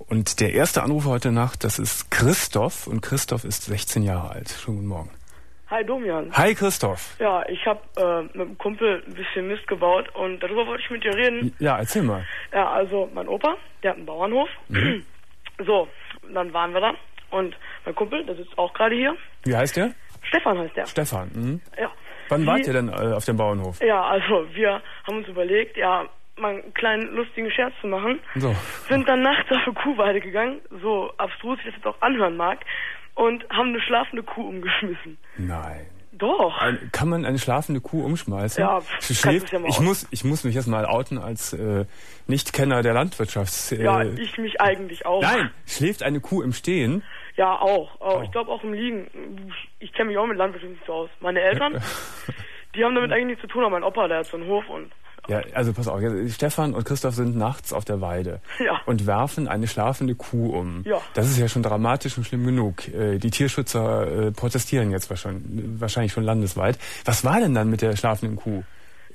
Und der erste Anrufer heute Nacht, das ist Christoph. Und Christoph ist 16 Jahre alt. Schönen guten Morgen. Hi Domian. Hi Christoph. Ja, ich habe mit einem Kumpel ein bisschen Mist gebaut und darüber wollte ich mit dir reden. Ja, erzähl mal. Ja, also mein Opa, der hat einen Bauernhof. Mhm. So, dann waren wir da und mein Kumpel, der sitzt auch gerade hier. Wie heißt der? Stefan heißt der. Stefan, mhm. Ja. Wann wart ihr denn auf dem Bauernhof? Ja, also wir haben uns überlegt, ja, mal einen kleinen lustigen Scherz zu machen. So. Sind dann nachts auf eine Kuhweide gegangen, so abstrus ich das jetzt auch anhören mag, und haben eine schlafende Kuh umgeschmissen. Nein. Doch. Kann man eine schlafende Kuh umschmeißen? Ja, schläft, ja mal ich muss mich jetzt mal outen als Nichtkenner der Landwirtschaft. Ja, ich mich eigentlich auch. Nein, schläft eine Kuh im Stehen? Ja, auch. Ich glaube auch im Liegen. Ich kenne mich auch mit Landwirtschaft nicht so aus. Meine Eltern, die haben damit eigentlich nichts zu tun, aber mein Opa, der hat so einen Hof und... Ja, also pass auf, Stefan und Christoph sind nachts auf der Weide und werfen eine schlafende Kuh um. Ja. Das ist ja schon dramatisch und schlimm genug. Die Tierschützer protestieren jetzt wahrscheinlich schon landesweit. Was war denn dann mit der schlafenden Kuh?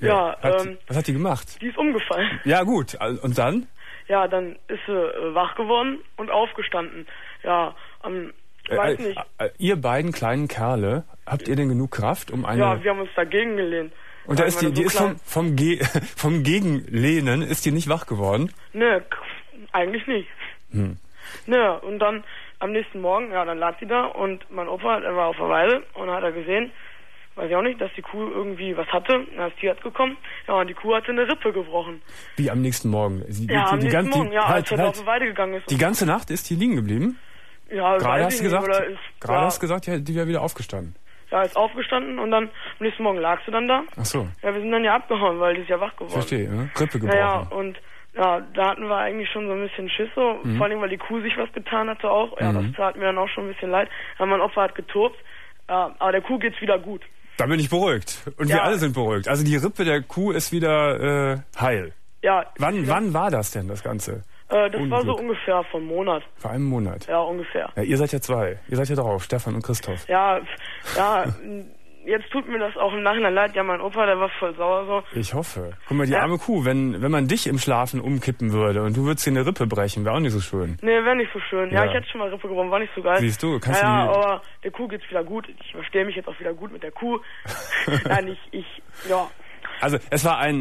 Was hat die gemacht? Die ist umgefallen. Ja gut, und dann? Ja, dann ist sie wach geworden und aufgestanden. Ja, weiß nicht. Ihr beiden kleinen Kerle, habt ihr denn genug Kraft, um eine... Ja, wir haben uns dagegen gelehnt. Und da ist die ist vom Gegenlehnen, ist die nicht wach geworden? Nö, eigentlich nicht. Nö, und dann am nächsten Morgen, ja, dann lag sie da und mein Opa, der war auf der Weide und hat er gesehen, weiß ich auch nicht, dass die Kuh irgendwie was hatte. Dann ist Tierarzt gekommen, ja, und die Kuh hatte eine Rippe gebrochen. Wie am nächsten Morgen? Als er auf die Weide gegangen ist. Die ganze Nacht ist die liegen geblieben? Ja, gerade hast du gesagt, ja, die wäre wieder aufgestanden. Ja, ist aufgestanden und dann am nächsten Morgen lag sie dann da. Ach so. Ja, wir sind dann ja abgehauen, weil die ist ja wach geworden. Verstehe, ne? Rippe gebrochen. Ja, und ja, da hatten wir eigentlich schon so ein bisschen Schiss so, vor allem, weil die Kuh sich was getan hatte auch. Ja, das tat mir dann auch schon ein bisschen leid. Ja, mein Opfer hat getobt, aber der Kuh geht's wieder gut. Da bin ich beruhigt. Und wir alle sind beruhigt. Also die Rippe der Kuh ist wieder heil. Ja. Wann war das denn, das Ganze? Das war so ungefähr vor einem Monat. Vor einem Monat? Ja, ungefähr. Ja, ihr seid ja zwei. Ihr seid ja drauf, Stefan und Christoph. Ja, jetzt tut mir das auch im Nachhinein leid. Ja, mein Opa, der war voll sauer so. Ich hoffe. Guck mal, die arme Kuh, wenn man dich im Schlafen umkippen würde und du würdest dir eine Rippe brechen, wäre auch nicht so schön. Nee, wäre nicht so schön. Ja, ich hätte schon mal Rippe gebrochen, war nicht so geil. Siehst du, aber der Kuh geht's wieder gut. Ich verstehe mich jetzt auch wieder gut mit der Kuh. Nein, ja. Also es war ein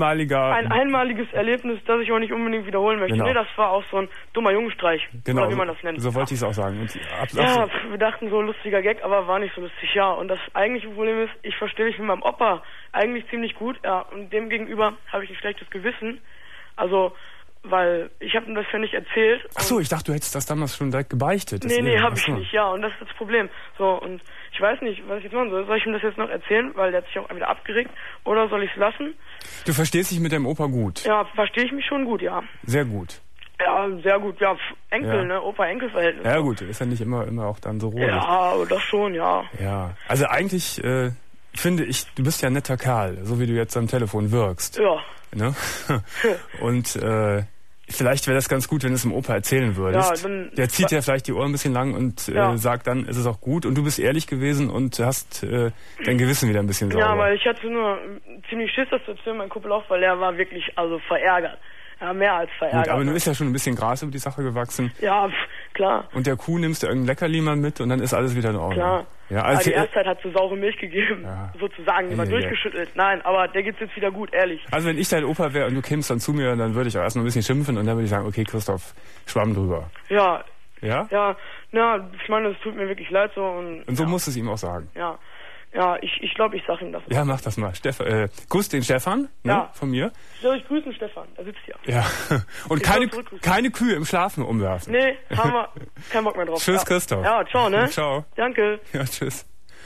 einmaliges Erlebnis, das ich auch nicht unbedingt wiederholen möchte. Genau. Nee, das war auch so ein dummer Jungenstreich, genau, oder wie man das nennt. So wollte ich es auch sagen. Wir dachten so, lustiger Gag, aber war nicht so lustig, ja. Und das eigentliche Problem ist, ich verstehe mich mit meinem Opa eigentlich ziemlich gut, ja. Und dem gegenüber habe ich ein schlechtes Gewissen. Also, weil ich habe ihm das ja nicht erzählt. Ach so, ich dachte, du hättest das damals schon direkt gebeichtet. Nee, habe ich nicht, ja. Und das ist das Problem. So, und ich weiß nicht, was ich jetzt machen soll. Soll ich ihm das jetzt noch erzählen, weil der hat sich auch wieder abgeregt? Oder soll ich es lassen? Du verstehst dich mit deinem Opa gut? Ja, verstehe ich mich schon gut, ja. Sehr gut. Ja, sehr gut. Ja, Enkel, ne? Opa-Enkel-Verhältnis. Ja gut, ist ja nicht immer auch dann so ruhig. Ja, das schon, ja. Ja, also eigentlich finde ich, du bist ja ein netter Kerl, so wie du jetzt am Telefon wirkst. Ja. Ne? Und vielleicht wäre das ganz gut, wenn du es dem Opa erzählen würdest. Ja, der zieht ja vielleicht die Ohren ein bisschen lang und sagt dann, ist es auch gut. Und du bist ehrlich gewesen und hast dein Gewissen wieder ein bisschen sauber. Ja, weil ich hatte nur ziemlich Schiss, das zu erzählen, mein Kumpel auch, weil er war wirklich verärgert. Ja, mehr als verärgert. Gut, aber du bist ja schon ein bisschen Gras über die Sache gewachsen. Ja, klar. Und der Kuh nimmst du irgendein Leckerli mal mit und dann ist alles wieder in Ordnung. Klar. Ja, also die erste Zeit hat so saure Milch gegeben, sozusagen, die mal durchgeschüttelt. Nein, aber der geht's jetzt wieder gut, ehrlich. Also wenn ich dein Opa wäre und du kämst dann zu mir, dann würde ich auch erstmal ein bisschen schimpfen und dann würde ich sagen, okay, Christoph, Schwamm drüber. Ja. Ja? Ja, ich meine, es tut mir wirklich leid so. Und so musst du es ihm auch sagen. Ja. Ja, ich glaube, ich sag ihm das. Ja, mach das mal. Grüß den Stefan, ne, von mir. Soll ich grüßen, Stefan? Er sitzt hier. Ja. Und keine Kühe im Schlafen umwerfen. Nee, haben wir keinen Bock mehr drauf. Tschüss, Christoph. Ja, ciao, ne? Ciao. Danke. Ja, tschüss.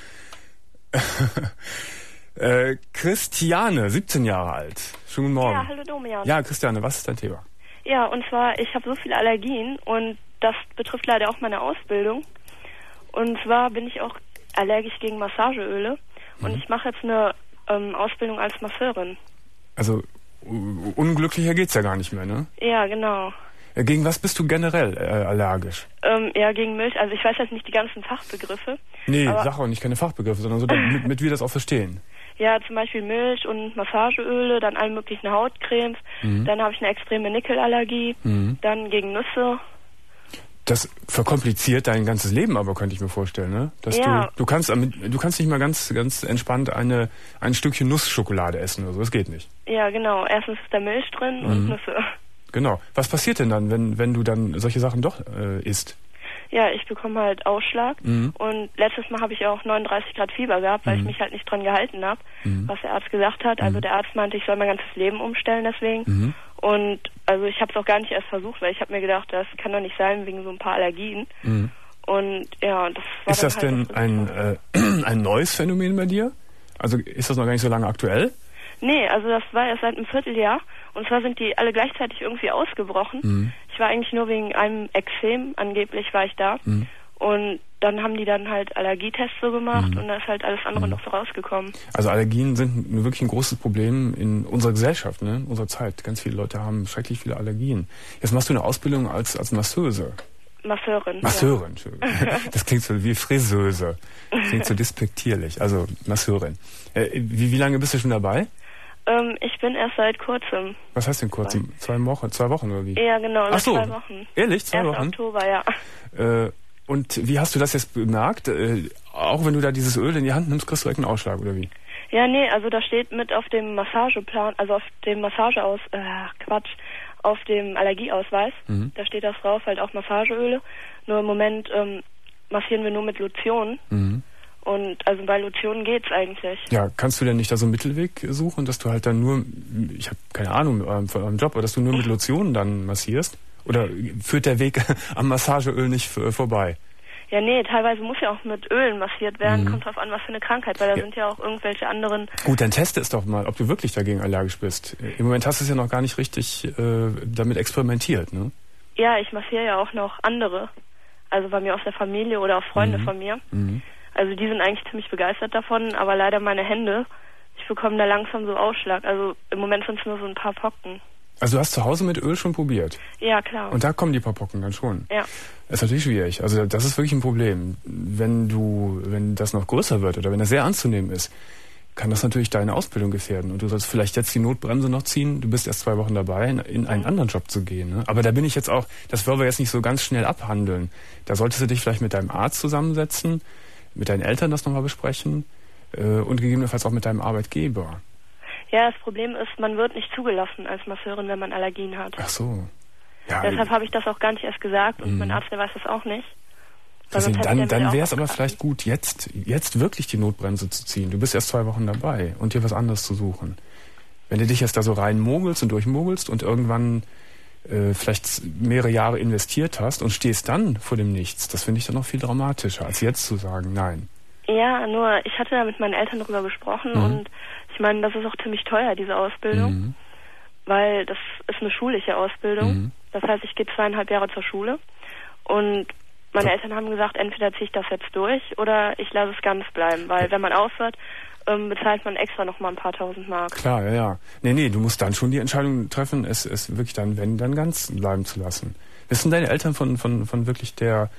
Christiane, 17 Jahre alt. Schönen guten Morgen. Ja, hallo Domian. Ja, Christiane, was ist dein Thema? Ja, und zwar, ich habe so viele Allergien und das betrifft leider auch meine Ausbildung. Und zwar bin ich auch allergisch gegen Massageöle und ich mache jetzt eine Ausbildung als Masseurin. Also unglücklicher geht's ja gar nicht mehr, ne? Ja, genau. Gegen was bist du generell allergisch? Ja, gegen Milch. Also ich weiß jetzt nicht die ganzen Fachbegriffe. Nee, sag auch nicht keine Fachbegriffe, sondern so damit wir das auch verstehen. Ja, zum Beispiel Milch und Massageöle, dann alle möglichen Hautcremes. Dann habe ich eine extreme Nickelallergie, dann gegen Nüsse, Das verkompliziert dein ganzes Leben, aber könnte ich mir vorstellen, ne? Dass du kannst nicht mal ganz entspannt ein Stückchen Nussschokolade essen oder so. Das geht nicht. Ja, genau. Erstens ist da Milch drin und Nüsse. Genau. Was passiert denn dann, wenn du dann solche Sachen doch isst? Ja, ich bekomme halt Ausschlag und letztes Mal habe ich auch 39 Grad Fieber gehabt, weil ich mich halt nicht dran gehalten habe, was der Arzt gesagt hat. Also der Arzt meinte, ich soll mein ganzes Leben umstellen deswegen. Und also ich habe es auch gar nicht erst versucht, weil ich habe mir gedacht, das kann doch nicht sein wegen so ein paar Allergien. Und ja, das war Ist das denn ein neues Phänomen bei dir? Also ist das noch gar nicht so lange aktuell? Nee, also das war erst seit einem Vierteljahr. Und zwar sind die alle gleichzeitig irgendwie ausgebrochen. Ich war eigentlich nur wegen einem Ekzem, angeblich war ich da. Und dann haben die dann halt Allergietests so gemacht und da ist halt alles andere noch so rausgekommen. Also Allergien sind wirklich ein großes Problem in unserer Gesellschaft, ne? In unserer Zeit. Ganz viele Leute haben schrecklich viele Allergien. Jetzt machst du eine Ausbildung als Masseuse. Masseurin. Masseurin, Entschuldigung. Das klingt so wie Friseuse. Das klingt so despektierlich. Also Masseurin. Wie lange bist du schon dabei? Ich bin erst seit kurzem. Was heißt denn kurzem? 2 Wochen oder wie? Ja, genau, seit 2 Wochen. Ehrlich? 2 Wochen? Oktober, ja. Und wie hast du das jetzt bemerkt? Auch wenn du da dieses Öl in die Hand nimmst, kriegst du direkt einen Ausschlag, oder wie? Ja, nee, also da steht mit auf dem Massageplan, also auf dem auf dem Allergieausweis, da steht das drauf, halt auch Massageöle. Nur im Moment massieren wir nur mit Lotionen. Und also bei Lotionen geht's eigentlich. Ja, kannst du denn nicht da so einen Mittelweg suchen, dass du halt dann nur, ich habe keine Ahnung von eurem Job, aber dass du nur mit Lotionen dann massierst? Oder führt der Weg am Massageöl nicht vorbei? Ja, nee, teilweise muss ja auch mit Ölen massiert werden. Kommt drauf an, was für eine Krankheit, weil da sind ja auch irgendwelche anderen... Gut, dann teste es doch mal, ob du wirklich dagegen allergisch bist. Im Moment hast du es ja noch gar nicht richtig damit experimentiert, ne? Ja, ich massiere ja auch noch andere. Also bei mir aus der Familie oder auch Freunde von mir. Also die sind eigentlich ziemlich begeistert davon, aber leider meine Hände, ich bekomme da langsam so Ausschlag. Also im Moment sind es nur so ein paar Pocken. Also du hast zu Hause mit Öl schon probiert? Ja, klar. Und da kommen die paar Pocken dann schon? Ja. Das ist natürlich schwierig. Also das ist wirklich ein Problem. Wenn das noch größer wird oder wenn das sehr ernst zu nehmen ist, kann das natürlich deine Ausbildung gefährden. Und du sollst vielleicht jetzt die Notbremse noch ziehen. Du bist erst 2 Wochen dabei, in einen anderen Job zu gehen. Ne? Aber da bin ich jetzt auch, das wollen wir jetzt nicht so ganz schnell abhandeln. Da solltest du dich vielleicht mit deinem Arzt zusammensetzen, mit deinen Eltern das nochmal besprechen und gegebenenfalls auch mit deinem Arbeitgeber. Ja, das Problem ist, man wird nicht zugelassen als Masseurin, wenn man Allergien hat. Ach so. Ja, deshalb habe ich das auch gar nicht erst gesagt und mein Arzt, der weiß das auch nicht. Dann wäre es aber vielleicht gut, jetzt wirklich die Notbremse zu ziehen. Du bist erst 2 Wochen dabei und dir was anderes zu suchen. Wenn du dich jetzt da so reinmogelst und durchmogelst und irgendwann vielleicht mehrere Jahre investiert hast und stehst dann vor dem Nichts, das finde ich dann noch viel dramatischer, als jetzt zu sagen, nein. Ja, nur ich hatte da mit meinen Eltern darüber gesprochen und ich meine, das ist auch ziemlich teuer, diese Ausbildung, weil das ist eine schulische Ausbildung. Das heißt, ich gehe 2,5 Jahre zur Schule und meine Eltern haben gesagt, entweder ziehe ich das jetzt durch oder ich lasse es ganz bleiben, weil wenn man aufhört, bezahlt man extra noch mal ein paar tausend Mark. Klar, ja. Nee, du musst dann schon die Entscheidung treffen, es wirklich dann, wenn, dann ganz bleiben zu lassen. Wissen deine Eltern von wirklich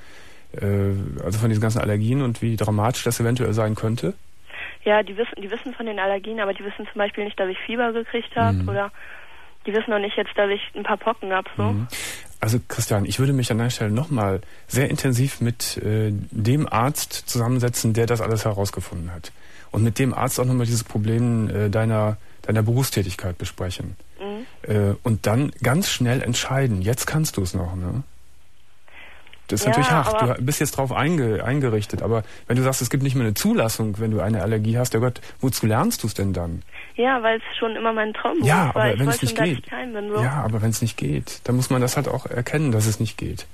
also von diesen ganzen Allergien und wie dramatisch das eventuell sein könnte? Ja, die wissen von den Allergien, aber die wissen zum Beispiel nicht, dass ich Fieber gekriegt habe oder die wissen noch nicht jetzt, dass ich ein paar Pocken habe. So. Also Christian, ich würde mich an der Stelle nochmal sehr intensiv mit dem Arzt zusammensetzen, der das alles herausgefunden hat. Und mit dem Arzt auch nochmal dieses Problem deiner Berufstätigkeit besprechen. Und dann ganz schnell entscheiden. Jetzt kannst du es noch, ne? Das ist natürlich hart. Du bist jetzt drauf eingerichtet. Aber wenn du sagst, es gibt nicht mehr eine Zulassung, wenn du eine Allergie hast, ja Gott, wozu lernst du es denn dann? Ja, weil es schon immer mein Traum war. Ja, aber wenn es nicht geht. So. Ja, aber wenn es nicht geht, dann muss man das halt auch erkennen, dass es nicht geht.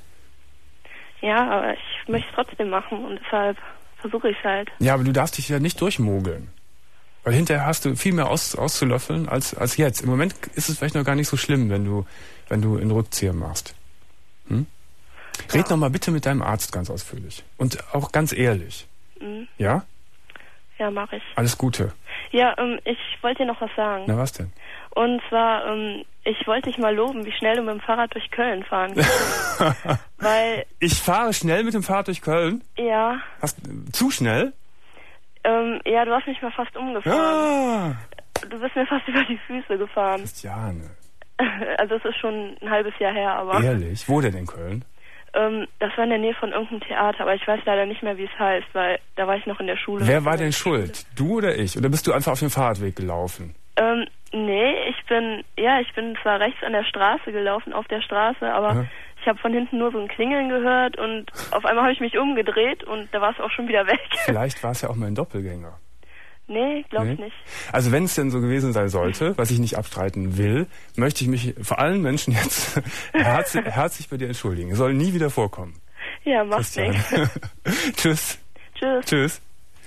Ja, aber ich möchte es trotzdem machen und deshalb versuche ich es halt. Ja, aber du darfst dich ja nicht durchmogeln. Weil hinterher hast du viel mehr auszulöffeln als jetzt. Im Moment ist es vielleicht noch gar nicht so schlimm, wenn du einen Rückzieher machst. Red noch mal bitte mit deinem Arzt ganz ausführlich. Und auch ganz ehrlich. Ja? Ja, mache ich. Alles Gute. Ja, ich wollte dir noch was sagen. Na, was denn? Und zwar, ich wollte dich mal loben, wie schnell du mit dem Fahrrad durch Köln fahren kannst. Weil... Ich fahre schnell mit dem Fahrrad durch Köln? Ja. Zu schnell? Ja, du hast mich mal fast umgefahren. Du bist mir fast über die Füße gefahren. Christiane. Also es ist schon ein halbes Jahr her, aber... Ehrlich? Wo denn in Köln? Das war in der Nähe von irgendeinem Theater, aber ich weiß leider nicht mehr, wie es heißt, weil da war ich noch in der Schule. Wer war denn schuld? Du oder ich? Oder bist du einfach auf dem Fahrradweg gelaufen? Nee, ich bin zwar rechts an der Straße gelaufen, auf der Straße, aber ich habe von hinten nur so ein Klingeln gehört und auf einmal habe ich mich umgedreht und da war es auch schon wieder weg. Vielleicht war es ja auch mein Doppelgänger. Nee, glaube ich nicht. Also wenn es denn so gewesen sein sollte, was ich nicht abstreiten will, möchte ich mich vor allen Menschen jetzt herzlich bei dir entschuldigen. Es soll nie wieder vorkommen. Ja, macht nichts. Tschüss. Tschüss. Tschüss.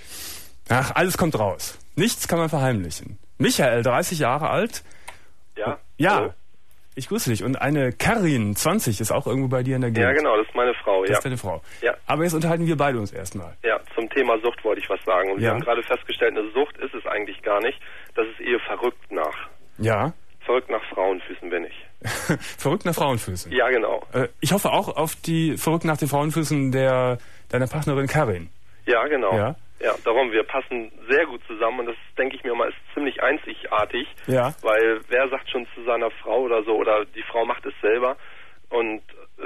Ach, alles kommt raus. Nichts kann man verheimlichen. Michael, 30 Jahre alt. Ja. Ja. Hallo. Ich grüße dich. Und eine Karin, 20, ist auch irgendwo bei dir in der Gegend. Ja, genau, das ist meine Frau. Das ist deine Frau. Ja. Aber jetzt unterhalten wir beide uns erstmal. Ja, zum Thema Sucht wollte ich was sagen. Und wir haben gerade festgestellt, eine Sucht ist es eigentlich gar nicht. Das ist eher verrückt nach. Ja. Verrückt nach Frauenfüßen bin ich. Verrückt nach Frauenfüßen? Ja, genau. Ich hoffe auch auf die verrückt nach den Frauenfüßen deiner Partnerin Karin. Ja, genau. Ja. Ja, darum, wir passen sehr gut zusammen und das, denke ich mir mal, ist ziemlich einzigartig. Ja. Weil wer sagt schon zu seiner Frau oder so, oder die Frau macht es selber und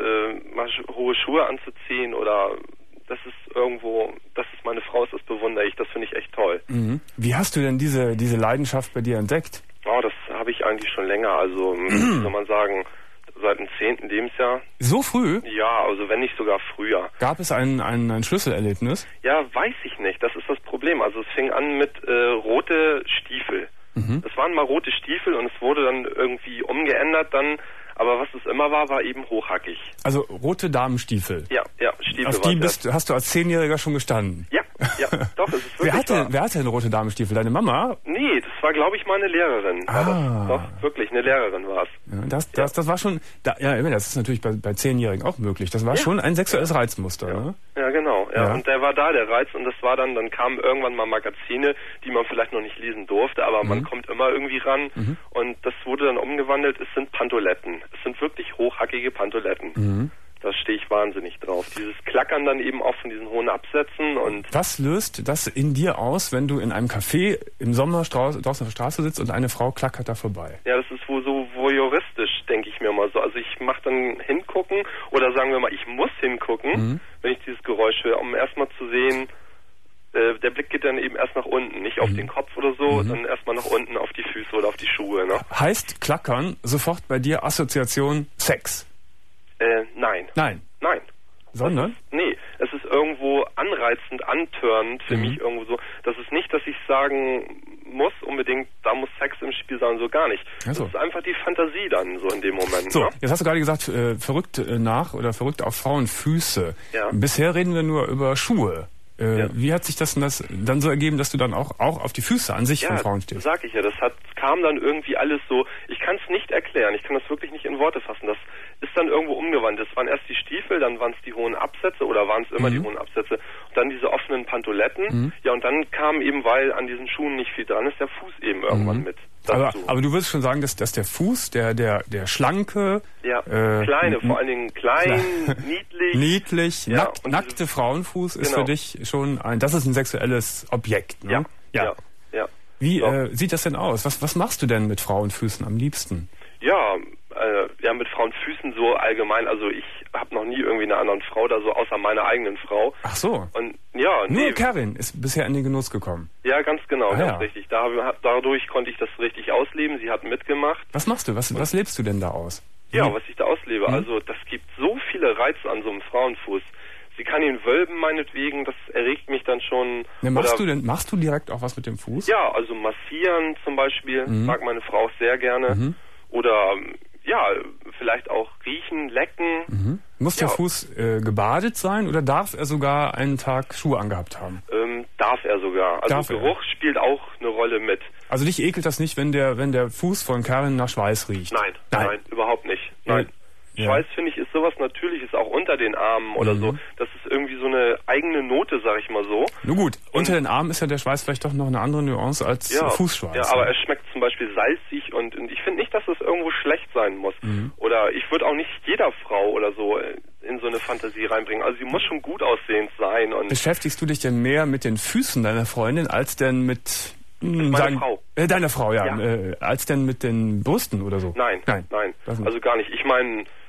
mal hohe Schuhe anzuziehen oder das ist irgendwo, dass es meine Frau ist, das bewundere ich, das finde ich echt toll. Mhm. Wie hast du denn diese Leidenschaft bei dir entdeckt? Oh, das habe ich eigentlich schon länger, also wie soll man sagen, seit dem 10. Lebensjahr. So früh? Ja, also wenn nicht sogar früher. Gab es ein Schlüsselerlebnis? Ja, weiß ich nicht. Das ist das Problem. Also es fing an mit rote Stiefel. Es waren mal rote Stiefel und es wurde dann irgendwie umgeändert dann. Aber was es immer war eben hochhackig. Also rote Damenstiefel? Ja, Stiefel. Auf die hast du als 10-Jähriger schon gestanden? Ja, doch, es ist wirklich Wer hatte denn rote Damenstiefel? Deine Mama? Nee, das war, glaube ich, mal eine Lehrerin. Doch, wirklich, eine Lehrerin war es. Ja, das war schon, das ist natürlich bei 10-Jährigen auch möglich. Das war schon ein sexuelles Reizmuster, ne? Ja, genau. Ja. Und der war da, der Reiz. Und das war dann kamen irgendwann mal Magazine, die man vielleicht noch nicht lesen durfte, aber man kommt immer irgendwie ran. Und das wurde dann umgewandelt, es sind Pantoletten. Es sind wirklich hochhackige Pantoletten. Da stehe ich wahnsinnig drauf. Dieses Klackern dann eben auch von diesen hohen Absätzen und... Was löst das in dir aus, wenn du in einem Café im Sommer draußen auf der Straße sitzt und eine Frau klackert da vorbei? Ja, das ist wohl so voyeuristisch, denke ich mir mal so. Also ich mache dann hingucken oder sagen wir mal, ich muss hingucken, wenn ich dieses Geräusch höre, um erstmal zu sehen... Der Blick geht dann eben erst nach unten, nicht auf den Kopf oder so, dann erstmal nach unten auf die Füße oder auf die Schuhe. Ne? Heißt Klackern sofort bei dir Assoziation Sex? Nein. Nein. Sondern? Es ist irgendwo anreizend, antörnend für mich irgendwo so. Das ist nicht, dass ich sagen muss unbedingt, da muss Sex im Spiel sein, so gar nicht. Das ist einfach die Fantasie dann so in dem Moment. So, ne? Jetzt hast du gerade gesagt, verrückt verrückt auf Frauenfüße. Ja. Bisher reden wir nur über Schuhe. Wie hat sich das dann so ergeben, dass du dann auch auf die Füße an sich von Frauen stehst? Ja, sag ich ja. Das kam dann irgendwie alles so, ich kann es nicht erklären, ich kann das wirklich nicht in Worte fassen. Das ist dann irgendwo umgewandelt. Es waren erst die Stiefel, dann waren es die hohen Absätze oder waren es immer die hohen Absätze und dann diese offenen Pantoletten. Ja, und dann kam eben, weil an diesen Schuhen nicht viel dran ist, der Fuß eben irgendwann mit. Aber du würdest schon sagen, dass der Fuß, der schlanke... Ja, kleine, vor allen Dingen klein, niedlich, nackte Frauenfuß ist für dich schon das ist ein sexuelles Objekt, ne? Ja. Wie sieht das denn aus? Was machst du denn mit Frauenfüßen am liebsten? Ja, mit Frauenfüßen so allgemein, also ich habe noch nie irgendwie eine andere Frau da so, außer meiner eigenen Frau. Ach so. Und nur Karin ist bisher in den Genuss gekommen. Ja, ganz genau, ganz richtig. Dadurch konnte ich das richtig ausleben, sie hat mitgemacht. Was machst du? Was lebst du denn da aus? Ja, was ich da auslebe, also das gibt so viele Reize an so einem Frauenfuß. Sie kann ihn wölben, meinetwegen, das erregt mich dann schon. Machst du direkt auch was mit dem Fuß? Ja, also massieren zum Beispiel, mag meine Frau auch sehr gerne. Oder, vielleicht auch riechen, lecken. Muss der Fuß gebadet sein oder darf er sogar einen Tag Schuhe angehabt haben? Darf er sogar. Also Geruch spielt auch eine Rolle mit. Also dich ekelt das nicht, wenn der Fuß von Karin nach Schweiß riecht? Nein, überhaupt nicht. Nein. Schweiß, finde ich, ist sowas Natürliches, auch unter den Armen oder so. Das ist irgendwie so eine eigene Note, sag ich mal so. Nun gut, unter den Armen ist ja der Schweiß vielleicht doch noch eine andere Nuance als Fußschweiß. Ja, aber er schmeckt zum Beispiel salzig und ich finde nicht, dass das irgendwo schlecht sein muss. Oder ich würde auch nicht jeder Frau oder so in so eine Fantasie reinbringen. Also sie muss schon gut aussehend sein. Und beschäftigst du dich denn mehr mit den Füßen deiner Freundin als denn mit... Frau. Deiner Frau, ja. Als denn mit den Brüsten oder so? Nein. Also gar nicht. Ich meine,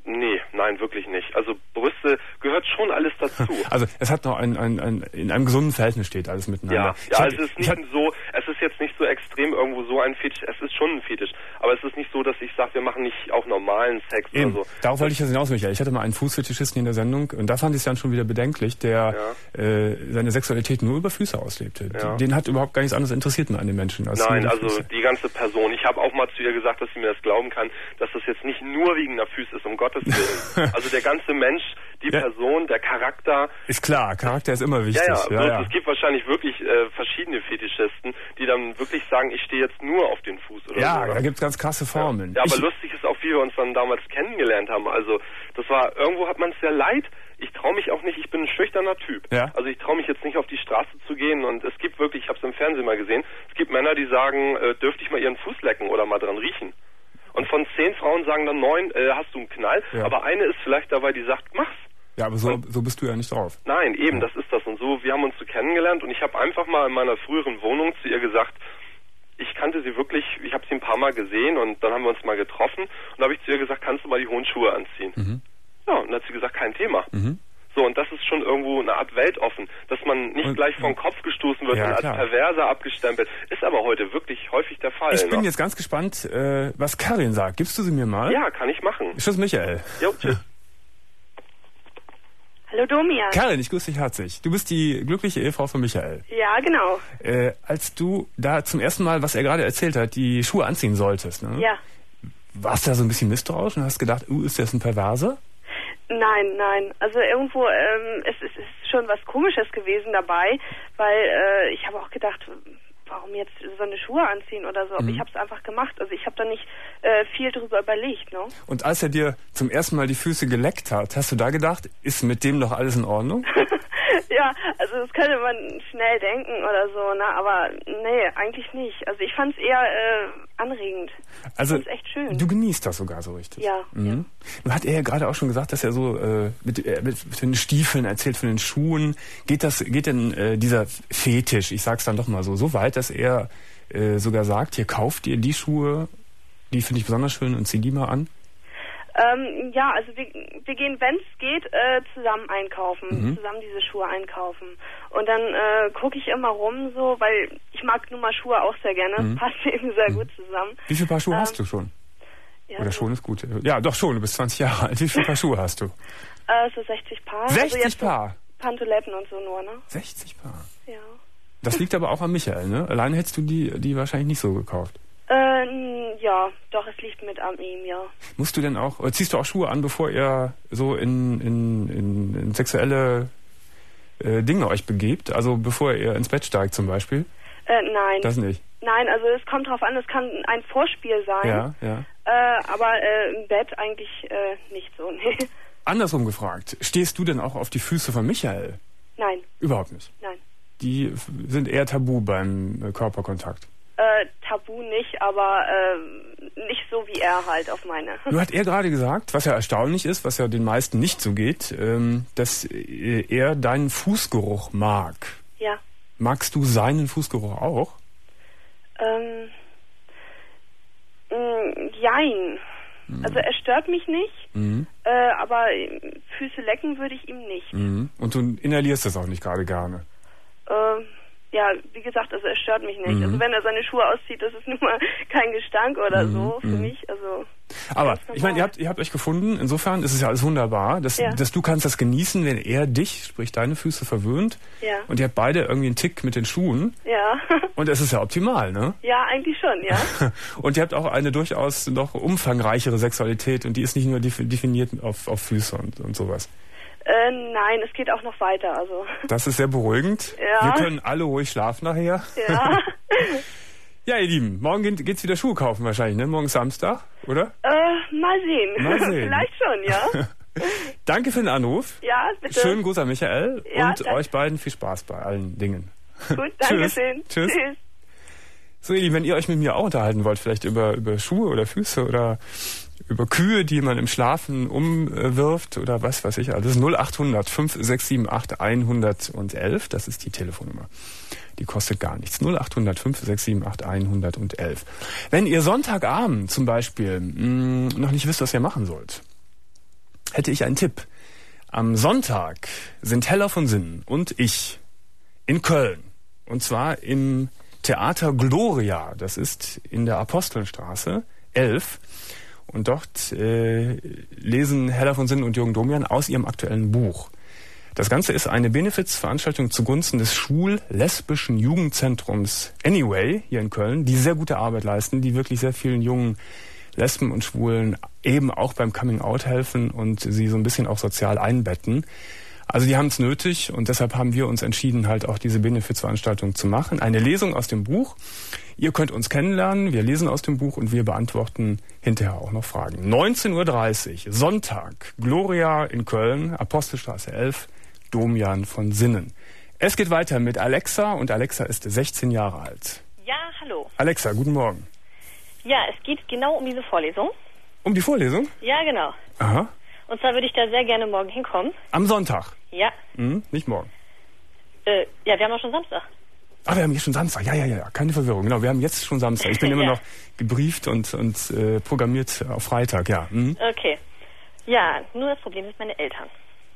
Nee, nein, wirklich nicht. Also Brüste gehört schon alles dazu. Also es hat noch in einem gesunden Verhältnis steht alles miteinander. Ja, es ist jetzt nicht so extrem irgendwo so ein Fetisch, es ist schon ein Fetisch, aber es ist nicht so, dass ich sage, wir machen nicht auch normalen Sex Eben. oder so. Darauf wollte ich jetzt hinaus, Michael. Ich hatte mal einen Fußfetischisten in der Sendung und da fand ich es dann schon wieder bedenklich, der seine Sexualität nur über Füße auslebte. Ja. Den hat überhaupt gar nichts anderes interessiert an den Menschen. Nein, also die ganze Person. Ich habe auch mal zu ihr gesagt, dass sie mir das glauben kann, dass das jetzt nicht nur wegen der Füße ist, um Gottes Willen. Also der ganze Mensch, die Person, der Charakter. Ist klar, Charakter ist immer wichtig. Es gibt wahrscheinlich wirklich verschiedene Fetischisten, die dann wirklich sagen, ich stehe jetzt nur auf den Fuß oder so. Ja, da gibt es ganz krasse Formeln. Ja, aber lustig ist auch, wie wir uns dann damals kennengelernt haben. Also das war, irgendwo hat man es sehr leid. Ich traue mich auch nicht, ich bin ein schüchterner Typ. Ja. Also ich traue mich jetzt nicht auf die Straße zu gehen und es gibt wirklich, ich habe es im Fernsehen mal gesehen, es gibt Männer, die sagen, dürfte ich mal ihren Fuß lecken oder mal dran riechen. Und von 10 Frauen sagen dann 9, hast du einen Knall, aber eine ist vielleicht dabei, die sagt, mach's. Ja, aber so bist du ja nicht drauf. Nein, eben, das ist das. Und so, wir haben uns so kennengelernt und ich habe einfach mal in meiner früheren Wohnung zu ihr gesagt, ich kannte sie wirklich, ich habe sie ein paar Mal gesehen und dann haben wir uns mal getroffen und da habe ich zu ihr gesagt, kannst du mal die hohen Schuhe anziehen? Mhm. Ja, und dann hat sie gesagt, kein Thema. Mhm. So, und das ist schon irgendwo eine Art weltoffen, dass man nicht gleich vom Kopf gestoßen wird und als Perverser abgestempelt. Ist aber heute wirklich häufig der Fall. Ich bin jetzt ganz gespannt, was Karin sagt. Gibst du sie mir mal? Ja, kann ich machen. Tschüss, Michael. Jo, tschüss. Hallo Domian. Karin, ich grüße dich herzlich. Du bist die glückliche Ehefrau von Michael. Ja, genau. Als du da zum ersten Mal, was er gerade erzählt hat, die Schuhe anziehen solltest, ne? Ja. Warst du da so ein bisschen misstrauisch und hast gedacht, ist das ein Perverser? Nein. Also irgendwo, es ist schon was Komisches gewesen dabei, weil ich habe auch gedacht, warum jetzt so eine Schuhe anziehen oder so, aber ich habe es einfach gemacht. Also ich habe da nicht viel drüber überlegt, ne? Und als er dir zum ersten Mal die Füße geleckt hat, hast du da gedacht, ist mit dem doch alles in Ordnung? Ja, also das könnte man schnell denken oder so, ne? Aber nee, eigentlich nicht. Also ich fand es eher anregend. Also ich fand's echt schön. Du genießt das sogar so richtig. Ja. Nun hat er ja gerade auch schon gesagt, dass er so mit den Stiefeln erzählt, von den Schuhen. Geht denn dieser Fetisch, ich sag's dann doch mal so weit, dass er sogar sagt, hier kauft ihr die Schuhe, die finde ich besonders schön und zieh die mal an? Ja, also wir gehen, wenn es geht, zusammen einkaufen, zusammen diese Schuhe einkaufen. Und dann gucke ich immer rum so, weil ich mag nun mal Schuhe auch sehr gerne, das passt eben sehr gut zusammen. Wie viele Paar Schuhe hast du schon? Ja, oder schon ist gut. Ja, doch schon, du bist 20 Jahre alt. Wie viele Paar Schuhe hast du? So 60 Paar. 60 also Paar? So Pantaletten und so nur, ne? 60 Paar? Ja. Das liegt aber auch an Michael, ne? Alleine hättest du die wahrscheinlich nicht so gekauft. Ja, doch, es liegt mit an ihm, ja. Musst du denn auch, ziehst du auch Schuhe an, bevor ihr so in sexuelle Dinge euch begebt? Also bevor ihr ins Bett steigt zum Beispiel? Nein. Das nicht? Nein, also es kommt drauf an, es kann ein Vorspiel sein. Ja. Aber im Bett eigentlich nicht so, nee. Andersrum gefragt, stehst du denn auch auf die Füße von Michael? Nein. Überhaupt nicht? Nein. Die sind eher tabu beim Körperkontakt? Tabu nicht, aber nicht so wie er halt auf meine. Nur hat er gerade gesagt, was ja erstaunlich ist, was ja den meisten nicht so geht, dass er deinen Fußgeruch mag. Ja. Magst du seinen Fußgeruch auch? Jein. Also er stört mich nicht, aber Füße lecken würde ich ihm nicht. Und du inhalierst das auch nicht gerade gerne? Ja, wie gesagt, also er stört mich nicht. Also wenn er seine Schuhe auszieht, das ist nun mal kein Gestank oder so für mich. Also aber ich meine, ihr habt euch gefunden. Insofern ist es ja alles wunderbar, dass du kannst das genießen, wenn er dich, sprich deine Füße, verwöhnt. Ja. Und ihr habt beide irgendwie einen Tick mit den Schuhen. Ja. Und es ist ja optimal, ne? Ja, eigentlich schon, ja. Und ihr habt auch eine durchaus noch umfangreichere Sexualität und die ist nicht nur definiert auf Füße und sowas. Nein, es geht auch noch weiter. Also. Das ist sehr beruhigend. Ja. Wir können alle ruhig schlafen nachher. Ja. Ja, ihr Lieben, morgen geht's wieder Schuhe kaufen wahrscheinlich, ne? Morgen ist Samstag, oder? Mal sehen. Vielleicht schon, ja. Danke für den Anruf. Ja, bitte. Schönen Gruß an Michael und danke. Euch beiden viel Spaß bei allen Dingen. Gut, danke schön. Tschüss. So, ihr Lieben, wenn ihr euch mit mir auch unterhalten wollt, vielleicht über Schuhe oder Füße oder über Kühe, die man im Schlafen umwirft oder was weiß ich alles. 0800 5678 111, das ist die Telefonnummer. Die kostet gar nichts. 0800 5678 111. Wenn ihr Sonntagabend zum Beispiel noch nicht wisst, was ihr machen sollt, hätte ich einen Tipp. Am Sonntag sind Hella von Sinnen und ich in Köln. Und zwar im Theater Gloria. Das ist in der Apostelstraße 11. Und dort lesen Hella von Sinnen und Jürgen Domian aus ihrem aktuellen Buch. Das Ganze ist eine Benefizveranstaltung zugunsten des schwul-lesbischen Jugendzentrums Anyway hier in Köln, die sehr gute Arbeit leisten, die wirklich sehr vielen jungen Lesben und Schwulen eben auch beim Coming-out helfen und sie so ein bisschen auch sozial einbetten. Also die haben es nötig und deshalb haben wir uns entschieden, halt auch diese Benefizveranstaltung zu machen. Eine Lesung aus dem Buch. Ihr könnt uns kennenlernen, wir lesen aus dem Buch und wir beantworten hinterher auch noch Fragen. 19:30 Uhr, Sonntag, Gloria in Köln, Apostelstraße 11, Domian von Sinnen. Es geht weiter mit Alexa und Alexa ist 16 Jahre alt. Ja, hallo. Alexa, guten Morgen. Ja, es geht genau um diese Vorlesung. Um die Vorlesung? Ja, genau. Aha. Und zwar würde ich da sehr gerne morgen hinkommen. Am Sonntag? Ja. Nicht morgen. Ja, wir haben auch schon Samstag. Ah, wir haben hier schon Samstag. Ja. Keine Verwirrung. Genau, wir haben jetzt schon Samstag. Ich bin immer noch gebrieft und programmiert auf Freitag, ja. Okay. Ja, nur das Problem ist meine Eltern.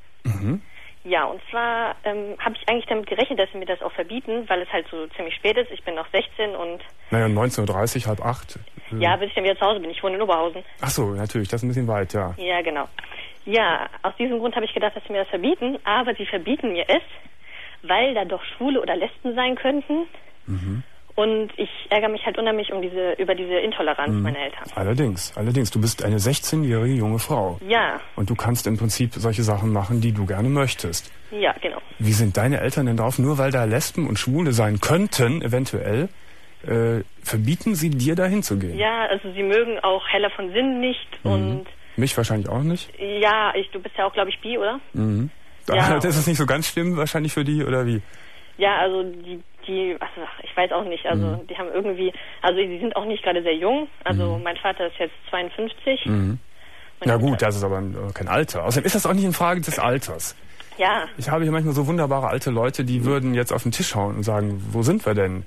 Ja, und zwar habe ich eigentlich damit gerechnet, dass sie mir das auch verbieten, weil es halt so ziemlich spät ist. Ich bin noch 16 und... Naja, 19:30 Uhr, 7:30. Ja, bis ich dann wieder zu Hause bin. Ich wohne in Oberhausen. Ach so, natürlich, das ist ein bisschen weit, ja. Ja, genau. Ja, aus diesem Grund habe ich gedacht, dass sie mir das verbieten, aber sie verbieten mir es, weil da doch Schwule oder Lesben sein könnten. Und ich ärgere mich halt unheimlich über diese Intoleranz meiner Eltern. Allerdings. Du bist eine 16-jährige junge Frau. Ja. Und du kannst im Prinzip solche Sachen machen, die du gerne möchtest. Ja, genau. Wie sind deine Eltern denn drauf? Nur weil da Lesben und Schwule sein könnten, eventuell, verbieten sie dir da hinzugehen? Ja, also sie mögen auch Hella von Sinnen nicht und... Mich wahrscheinlich auch nicht? Ja, du bist ja auch, glaube ich, bi, oder? Ja, das ist nicht so ganz schlimm wahrscheinlich für die, oder wie? Ja, also also ich weiß auch nicht, also die haben irgendwie, also die sind auch nicht gerade sehr jung, also mein Vater ist jetzt 52. Na gut, das ist aber kein Alter. Außerdem ist das auch nicht in Frage des Alters. Ja. Ich habe hier manchmal so wunderbare alte Leute, die würden jetzt auf den Tisch hauen und sagen, wo sind wir denn?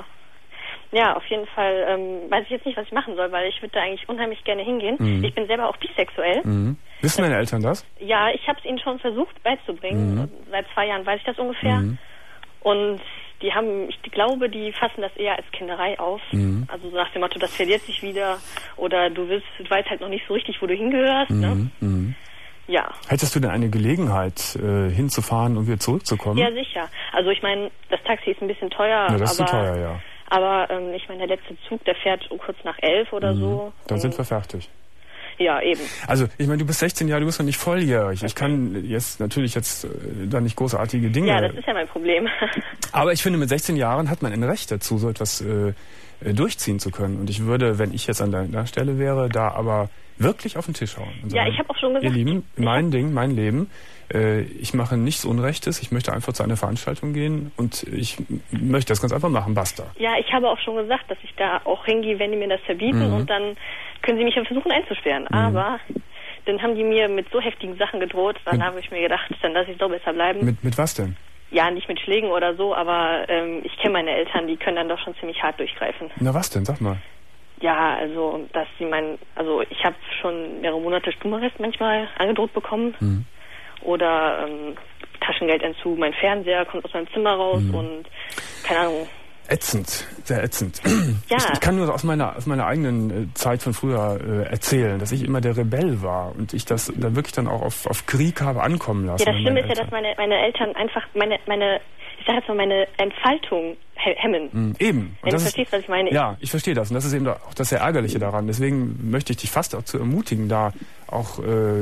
Ja, auf jeden Fall weiß ich jetzt nicht, was ich machen soll, weil ich würde da eigentlich unheimlich gerne hingehen. Ich bin selber auch bisexuell. Wissen deine Eltern das? Ja, ich habe es ihnen schon versucht beizubringen. Seit 2 Jahren weiß ich das ungefähr. Und ich glaube, die fassen das eher als Kinderei auf. Also so nach dem Motto, das verliert sich wieder oder du weißt halt noch nicht so richtig, wo du hingehörst. Ne? Ja. Hättest du denn eine Gelegenheit, hinzufahren und wieder zurückzukommen? Ja, sicher. Also ich meine, das Taxi ist ein bisschen teuer. Ja, das ist zu teuer, ja. Aber ich meine, der letzte Zug, der fährt kurz nach 11 oder so. Dann sind wir fertig. Ja, eben. Also, ich meine, du bist 16 Jahre, du bist noch nicht volljährig. Okay. Ich kann natürlich da nicht großartige Dinge... Ja, das ist ja mein Problem. Aber ich finde, mit 16 Jahren hat man ein Recht dazu, so etwas durchziehen zu können. Und ich würde, wenn ich jetzt an deiner Stelle wäre, da aber wirklich auf den Tisch hauen. Und sagen, ja, ich habe auch schon gesagt... Ihr Lieben, mein Leben, ich mache nichts Unrechtes, ich möchte einfach zu einer Veranstaltung gehen und ich möchte das ganz einfach machen, basta. Ja, ich habe auch schon gesagt, dass ich da auch hingehe, wenn die mir das verbieten und dann können sie mich ja versuchen einzusperren. Aber dann haben die mir mit so heftigen Sachen gedroht, dann habe ich mir gedacht, dann lasse ich doch besser bleiben. Mit was denn? Ja, nicht mit Schlägen oder so, aber ich kenne meine Eltern, die können dann doch schon ziemlich hart durchgreifen. Na was denn, sag mal. Ja, also, dass sie ich habe schon mehrere Monate Stubenarrest manchmal angedroht bekommen. Oder Taschengeldentzug, mein Fernseher kommt aus meinem Zimmer raus und keine Ahnung. Ätzend, sehr ätzend. Ja. Ich kann nur aus meiner eigenen Zeit von früher erzählen, dass ich immer der Rebell war und ich das dann wirklich dann auch auf Krieg habe ankommen lassen. Ja, das Schlimme ist ja, dass meine Eltern einfach ich sage jetzt mal, meine Entfaltung hemmen. Eben. Wenn du verstehst, was ich meine. Ja, ich verstehe das. Und das ist eben auch das sehr Ärgerliche daran. Deswegen möchte ich dich fast auch zu ermutigen, da auch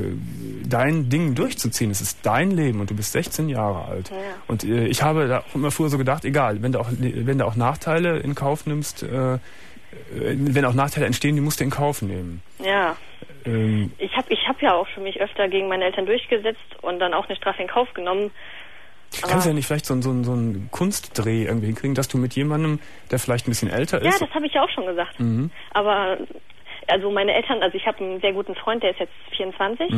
dein Ding durchzuziehen. Es ist dein Leben und du bist 16 Jahre alt. Ja. Und ich habe da auch immer früher so gedacht, egal, wenn du auch Nachteile in Kauf nimmst, wenn auch Nachteile entstehen, die musst du in Kauf nehmen. Ja. Ich hab ja auch schon mich öfter gegen meine Eltern durchgesetzt und dann auch eine Strafe in Kauf genommen. Kannst du ja nicht vielleicht so einen Kunstdreh irgendwie hinkriegen, dass du mit jemandem, der vielleicht ein bisschen älter ist... Ja, das habe ich ja auch schon gesagt. Aber, also meine Eltern, ich habe einen sehr guten Freund, der ist jetzt 24.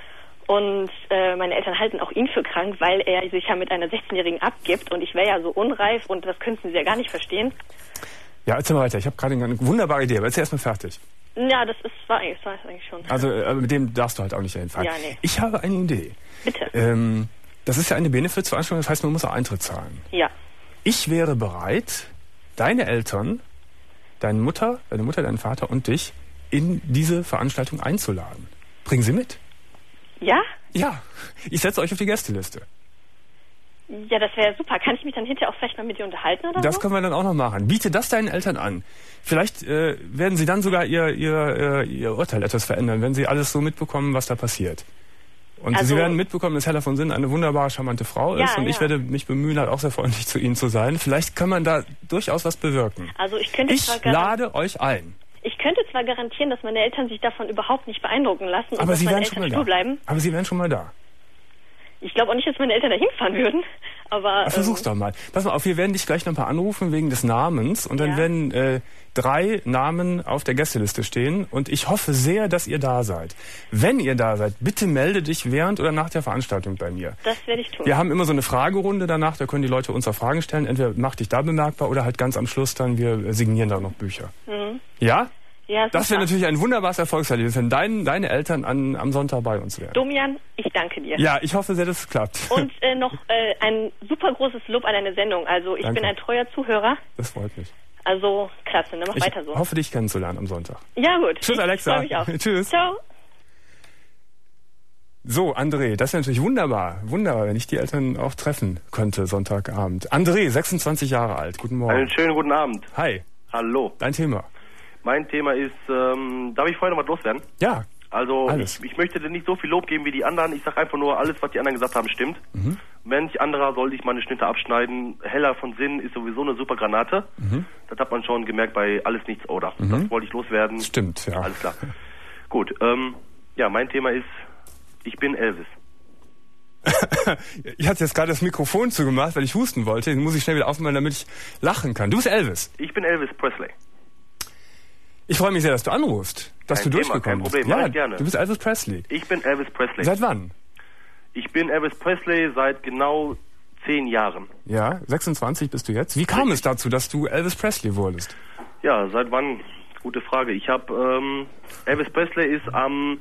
Und meine Eltern halten auch ihn für krank, weil er sich ja mit einer 16-Jährigen abgibt und ich wäre ja so unreif und das könnten sie ja gar nicht verstehen. Ja, erzähl mal weiter. Ich habe gerade eine wunderbare Idee, aber erzähl erst mal fertig. Ja, das war eigentlich schon. Also mit dem darfst du halt auch nicht hinfahren. Ja, nee. Ich habe eine Idee. Bitte. Das ist ja eine Benefizveranstaltung, das heißt, man muss auch Eintritt zahlen. Ja. Ich wäre bereit, deine Eltern, deine Mutter, deinen Vater und dich in diese Veranstaltung einzuladen. Bringen Sie mit. Ja? Ja. Ich setze euch auf die Gästeliste. Ja, das wäre super. Kann ich mich dann hinterher auch vielleicht mal mit dir unterhalten oder Das so? können wir dann auch noch machen. Biete das deinen Eltern an. Vielleicht werden sie dann sogar ihr Urteil etwas verändern, wenn sie alles so mitbekommen, was da passiert. Und sie werden mitbekommen, dass Hella von Sinn eine wunderbare, charmante Frau ist. Und ich werde mich bemühen, halt auch sehr freundlich zu ihnen zu sein. Vielleicht kann man da durchaus was bewirken. Also ich lade euch ein. Ich könnte zwar garantieren, dass meine Eltern sich davon überhaupt nicht beeindrucken lassen aber und sie dass meine werden Eltern stur bleiben. Aber sie wären schon mal da. Ich glaube auch nicht, dass meine Eltern da hinfahren würden. Aber versuch's doch mal. Pass mal auf, wir werden dich gleich noch ein paar anrufen wegen des Namens. Und dann werden 3 Namen auf der Gästeliste stehen. Und ich hoffe sehr, dass ihr da seid. Wenn ihr da seid, bitte melde dich während oder nach der Veranstaltung bei mir. Das werde ich tun. Wir haben immer so eine Fragerunde danach. Da können die Leute uns auch Fragen stellen. Entweder mach dich da bemerkbar oder halt ganz am Schluss dann, wir signieren da noch Bücher. Mhm. Ja? Ja, das wäre natürlich ein wunderbares Erfolgserlebnis, wenn deine Eltern am Sonntag bei uns wären. Domian, ich danke dir. Ja, ich hoffe sehr, dass es klappt. Und noch ein super großes Lob an deine Sendung. Also ich bin ein treuer Zuhörer. Das freut mich. Also klasse, ne? Mach weiter so. Ich hoffe, dich kennenzulernen am Sonntag. Ja, gut. Tschüss, Alexa. Ich freue mich auch. Tschüss. Ciao. So, André, das wäre natürlich wunderbar, wenn ich die Eltern auch treffen könnte Sonntagabend. André, 26 Jahre alt. Guten Morgen. Einen schönen guten Abend. Hi. Hallo. Dein Thema. Mein Thema ist, darf ich vorher noch was loswerden? Ja. Also ich möchte dir nicht so viel Lob geben wie die anderen. Ich sage einfach nur, alles, was die anderen gesagt haben, stimmt. Mhm. Manch anderer soll sich meine Schnitte abschneiden. Hella von Sinn ist sowieso eine super Granate. Mhm. Das hat man schon gemerkt bei Alles Nichts Oder. Mhm. Das wollte ich loswerden. Stimmt, ja. Alles klar. Gut, mein Thema ist, ich bin Elvis. Ich hatte jetzt gerade das Mikrofon zugemacht, weil ich husten wollte. Den muss ich schnell wieder aufmachen, damit ich lachen kann. Du bist Elvis. Ich bin Elvis Presley. Ich freue mich sehr, dass du anrufst, dass du durchgekommen bist. Kein Problem, mach ich gerne. Du bist Elvis Presley. Ich bin Elvis Presley. Seit wann? Ich bin Elvis Presley seit genau 10 Jahren. Ja, 26 bist du jetzt. Wie kam es dazu, dass du Elvis Presley wurdest? Ja, seit wann? Gute Frage. Ich habe, Elvis Presley ist am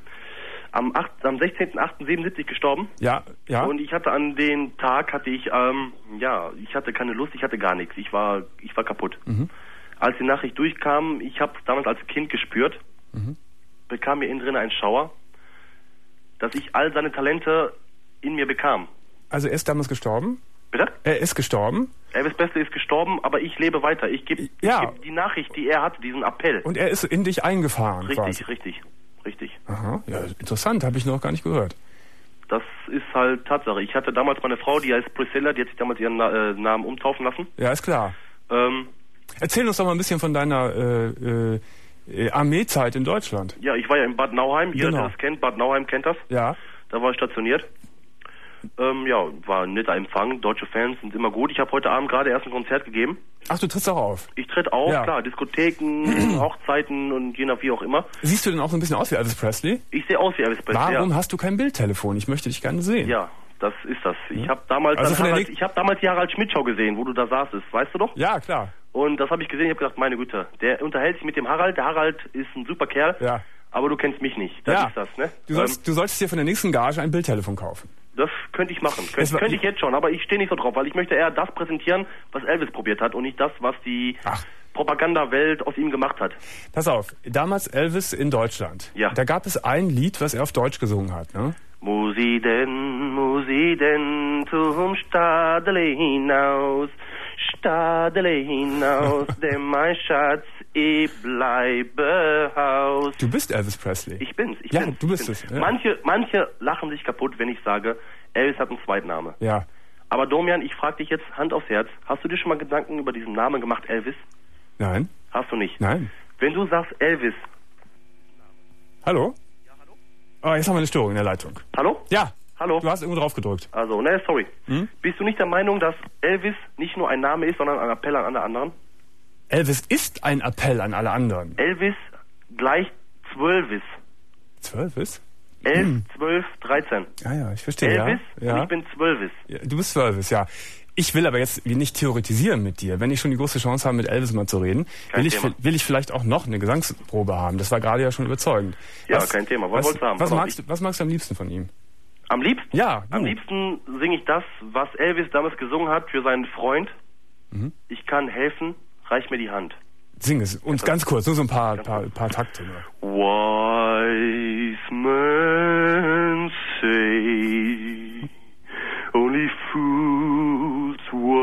16.08.77 gestorben. Ja, ja. Und ich hatte an den Tag, ich hatte keine Lust, ich hatte gar nichts. Ich war kaputt. Mhm. Als die Nachricht durchkam, ich habe es damals als Kind gespürt, bekam mir innen drin einen Schauer, dass ich all seine Talente in mir bekam. Also er ist damals gestorben? Bitte? Er ist gestorben? Elvis Presley ist gestorben, aber ich lebe weiter. Ich gebe die Nachricht, die er hatte, diesen Appell. Und er ist in dich eingefahren quasi? Richtig. Aha, ja, interessant, habe ich noch gar nicht gehört. Das ist halt Tatsache. Ich hatte damals meine Frau, die heißt Priscilla, die hat sich damals ihren Namen umtaufen lassen. Ja, ist klar. Erzähl uns doch mal ein bisschen von deiner Armeezeit in Deutschland. Ja, ich war ja in Bad Nauheim. Jeder, der das kennt, Bad Nauheim kennt das. Ja. Da war ich stationiert. War ein netter Empfang. Deutsche Fans sind immer gut. Ich habe heute Abend gerade erst ein Konzert gegeben. Ach, du trittst auch auf? Ich tritt auf, klar. Diskotheken, Hochzeiten und je nach wie auch immer. Siehst du denn auch so ein bisschen aus wie Elvis Presley? Ich sehe aus wie Elvis Presley, Warum hast du kein Bildtelefon? Ich möchte dich gerne sehen. Ja, das ist das. Ich habe damals, damals die Harald Schmidt-Show gesehen, wo du da saßest. Weißt du doch? Ja, klar. Und das habe ich gesehen. Ich habe gedacht, meine Güte, der unterhält sich mit dem Harald. Der Harald ist ein super Kerl. Ja. Aber du kennst mich nicht. Das ist das, ne? Du solltest dir von der nächsten Gage ein Bildtelefon kaufen. Das könnte ich machen. Könnte ich jetzt schon, aber ich stehe nicht so drauf, weil ich möchte eher das präsentieren, was Elvis probiert hat und nicht das, was die Propagandawelt aus ihm gemacht hat. Pass auf, damals Elvis in Deutschland. Ja. Da gab es ein Lied, was er auf Deutsch gesungen hat, ne? Muss ich denn zum Stadele hinaus, denn mein Schatz, ich bleibe Haus. Du bist Elvis Presley. Ich bin's. Du bist es. Ja. Manche lachen sich kaputt, wenn ich sage, Elvis hat einen Zweitname. Ja. Aber Domian, ich frage dich jetzt Hand aufs Herz, hast du dir schon mal Gedanken über diesen Namen gemacht, Elvis? Nein. Hast du nicht? Nein. Wenn du sagst Elvis. Hallo? Ja, hallo? Oh, jetzt haben wir eine Störung in der Leitung. Hallo? Ja. Hallo? Du hast irgendwo drauf gedrückt. Also, sorry. Bist du nicht der Meinung, dass Elvis nicht nur ein Name ist, sondern ein Appell an alle anderen? Elvis ist ein Appell an alle anderen. Elvis gleich 12. 12? 11, 12, 13. Ja, ich verstehe. Elvis und ich bin 12. Ja, du bist 12, ja. Ich will aber jetzt nicht theoretisieren mit dir. Wenn ich schon die große Chance habe, mit Elvis mal zu reden, will ich vielleicht auch noch eine Gesangsprobe haben. Das war gerade ja schon überzeugend. Ja, kein Thema. Was wolltest du haben? Was magst du am liebsten von ihm? Am liebsten? Ja. Am liebsten singe ich das, was Elvis damals gesungen hat für seinen Freund. Ich kann helfen, reich mir die Hand. Sing es uns ganz kurz, nur so ein paar Takte. Wise men say only fools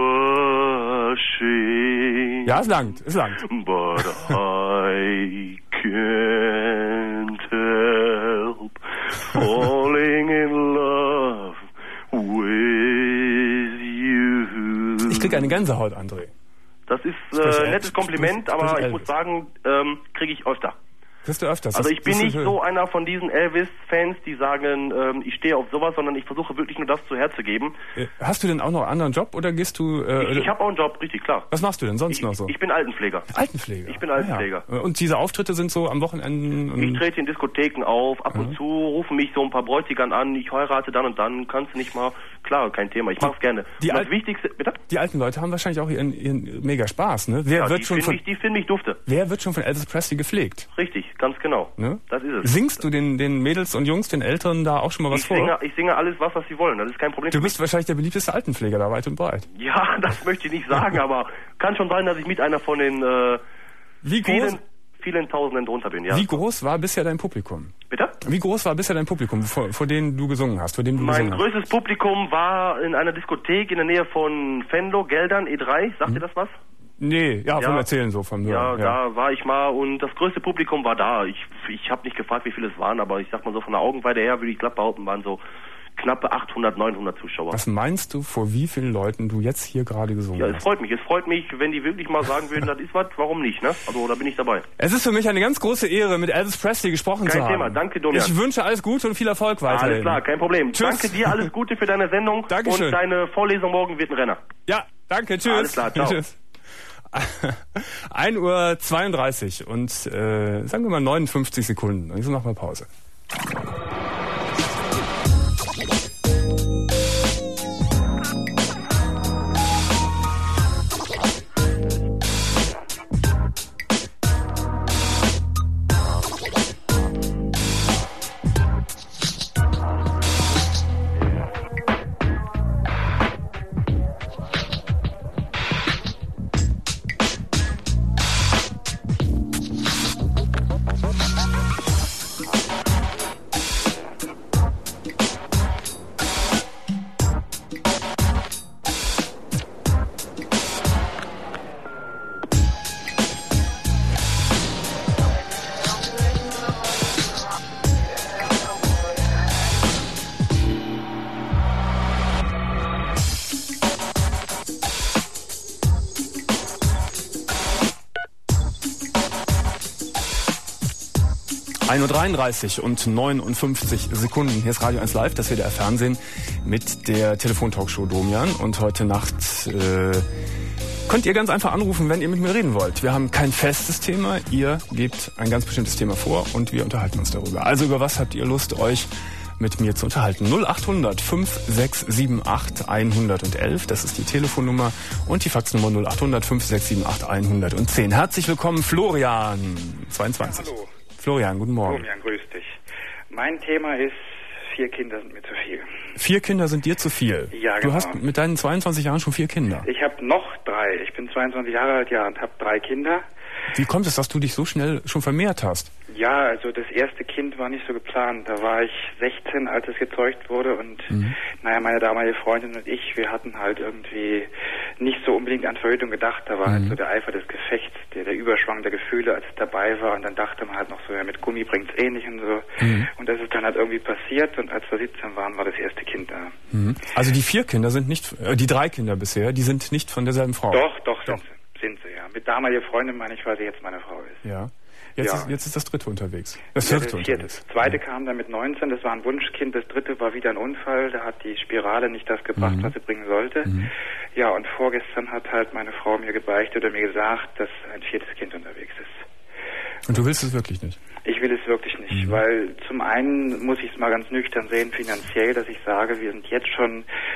washing. Ja, es langt. But I can't help falling in love with you. Ich krieg eine Gänsehaut, André. Das ist ein nettes Kompliment, aber ich muss sagen, kriege ich öfter. Kriegst du öfters? Also ich bin nicht so einer von diesen Elvis-Fans, die sagen, ich stehe auf sowas, sondern ich versuche wirklich nur das zu herzugeben. Hast du denn auch noch einen anderen Job oder gehst du... ich habe auch einen Job, richtig, klar. Was machst du denn sonst noch so? Ich bin Altenpfleger. Altenpfleger? Ich bin Altenpfleger. Ja. Und diese Auftritte sind so am Wochenende? Ich trete in Diskotheken auf, ab und zu rufen mich so ein paar Bräutigern an, ich heirate dann und dann, kannst du nicht mal... Klar, kein Thema, ich mach's gerne. Das Wichtigste... Bitte? Die alten Leute haben wahrscheinlich auch ihren mega Spaß, ne? Die finden mich dufte. Wer wird schon von Elvis Presley gepflegt? Richtig, ganz genau. Ne? Das ist es. Singst du den Mädels und Jungs, den Älteren da auch schon mal was vor? Ich singe alles, was sie wollen. Das ist kein Problem. Du bist wahrscheinlich der beliebteste Altenpfleger da weit und breit. Ja, das möchte ich nicht sagen, aber kann schon sein, dass ich mit einer von den vielen Tausenden drunter bin. Ja. Wie groß war bisher dein Publikum? Bitte? Wie groß war bisher dein Publikum, vor dem du gesungen hast? Mein größtes Publikum war in einer Diskothek in der Nähe von Venlo, Geldern, E3. Sagt ihr das was? Nee, vom Erzählen so, vom Hören. Ja, da war ich mal und das größte Publikum war da. Ich habe nicht gefragt, wie viele es waren, aber ich sag mal so von der Augenweite her, würde ich glatt behaupten, waren so knappe 800, 900 Zuschauer. Was meinst du, vor wie vielen Leuten du jetzt hier gerade gesungen hast? Ja, es freut mich, wenn die wirklich mal sagen würden, das ist was, warum nicht, ne? Also, da bin ich dabei. Es ist für mich eine ganz große Ehre, mit Elvis Presley gesprochen zu haben. Kein Thema, danke, Domian. Ich wünsche alles Gute und viel Erfolg weiterhin. Alles klar, kein Problem. Tschüss. Danke dir, alles Gute für deine Sendung. Dankeschön. Und deine Vorlesung morgen wird ein Renner. Ja, danke, tschüss. Alles klar, ciao. Tschüss. 1:32 Uhr und sagen wir mal 59 Sekunden. Und jetzt machen wir Pause. und 59 Sekunden. Hier ist Radio 1 Live, das WDR Fernsehen mit der Telefontalkshow Domian. Und heute Nacht könnt ihr ganz einfach anrufen, wenn ihr mit mir reden wollt. Wir haben kein festes Thema, ihr gebt ein ganz bestimmtes Thema vor und wir unterhalten uns darüber. Also über was habt ihr Lust, euch mit mir zu unterhalten? 0800 5678 111, das ist die Telefonnummer, und die Faxnummer 0800 5678 110. Herzlich willkommen, Florian, 22. Ja, hallo. Florian, guten Morgen. Florian, grüß dich. Mein Thema ist, 4 Kinder sind mir zu viel. 4 Kinder sind dir zu viel? Ja, genau. Du hast mit deinen 22 Jahren schon 4 Kinder? Ich habe noch 3. Ich bin 22 Jahre alt, ja, und habe 3 Kinder. Wie kommt es, dass du dich so schnell schon vermehrt hast? Ja, also das erste Kind war nicht so geplant. Da war ich 16, als es gezeugt wurde und meine damalige Freundin und ich, wir hatten halt irgendwie nicht so unbedingt an Verhütung gedacht. Da war halt so der Eifer des Gefechts, der Überschwang der Gefühle, als es dabei war, und dann dachte man halt noch so, ja, mit Gummi bringt's eh nicht und so. Und das ist dann halt irgendwie passiert, und als wir 17 waren, war das erste Kind da. Also die 4 Kinder sind nicht, die 3 Kinder bisher, die sind nicht von derselben Frau? Doch, sind sie, ja. Mit damaliger Freundin meine ich, weil sie jetzt meine Frau ist. Ja. Jetzt ist das 3. unterwegs. Das 4. unterwegs. Das 2. kam dann mit 19, das war ein Wunschkind. Das 3. war wieder ein Unfall. Da hat die Spirale nicht das gebracht, was sie bringen sollte. Ja, und vorgestern hat halt meine Frau mir gebeichtet oder mir gesagt, dass ein 4. Kind unterwegs ist. Und du willst es wirklich nicht? Ich will es wirklich nicht, weil zum einen muss ich es mal ganz nüchtern sehen, finanziell, dass ich sage, wir sind jetzt schon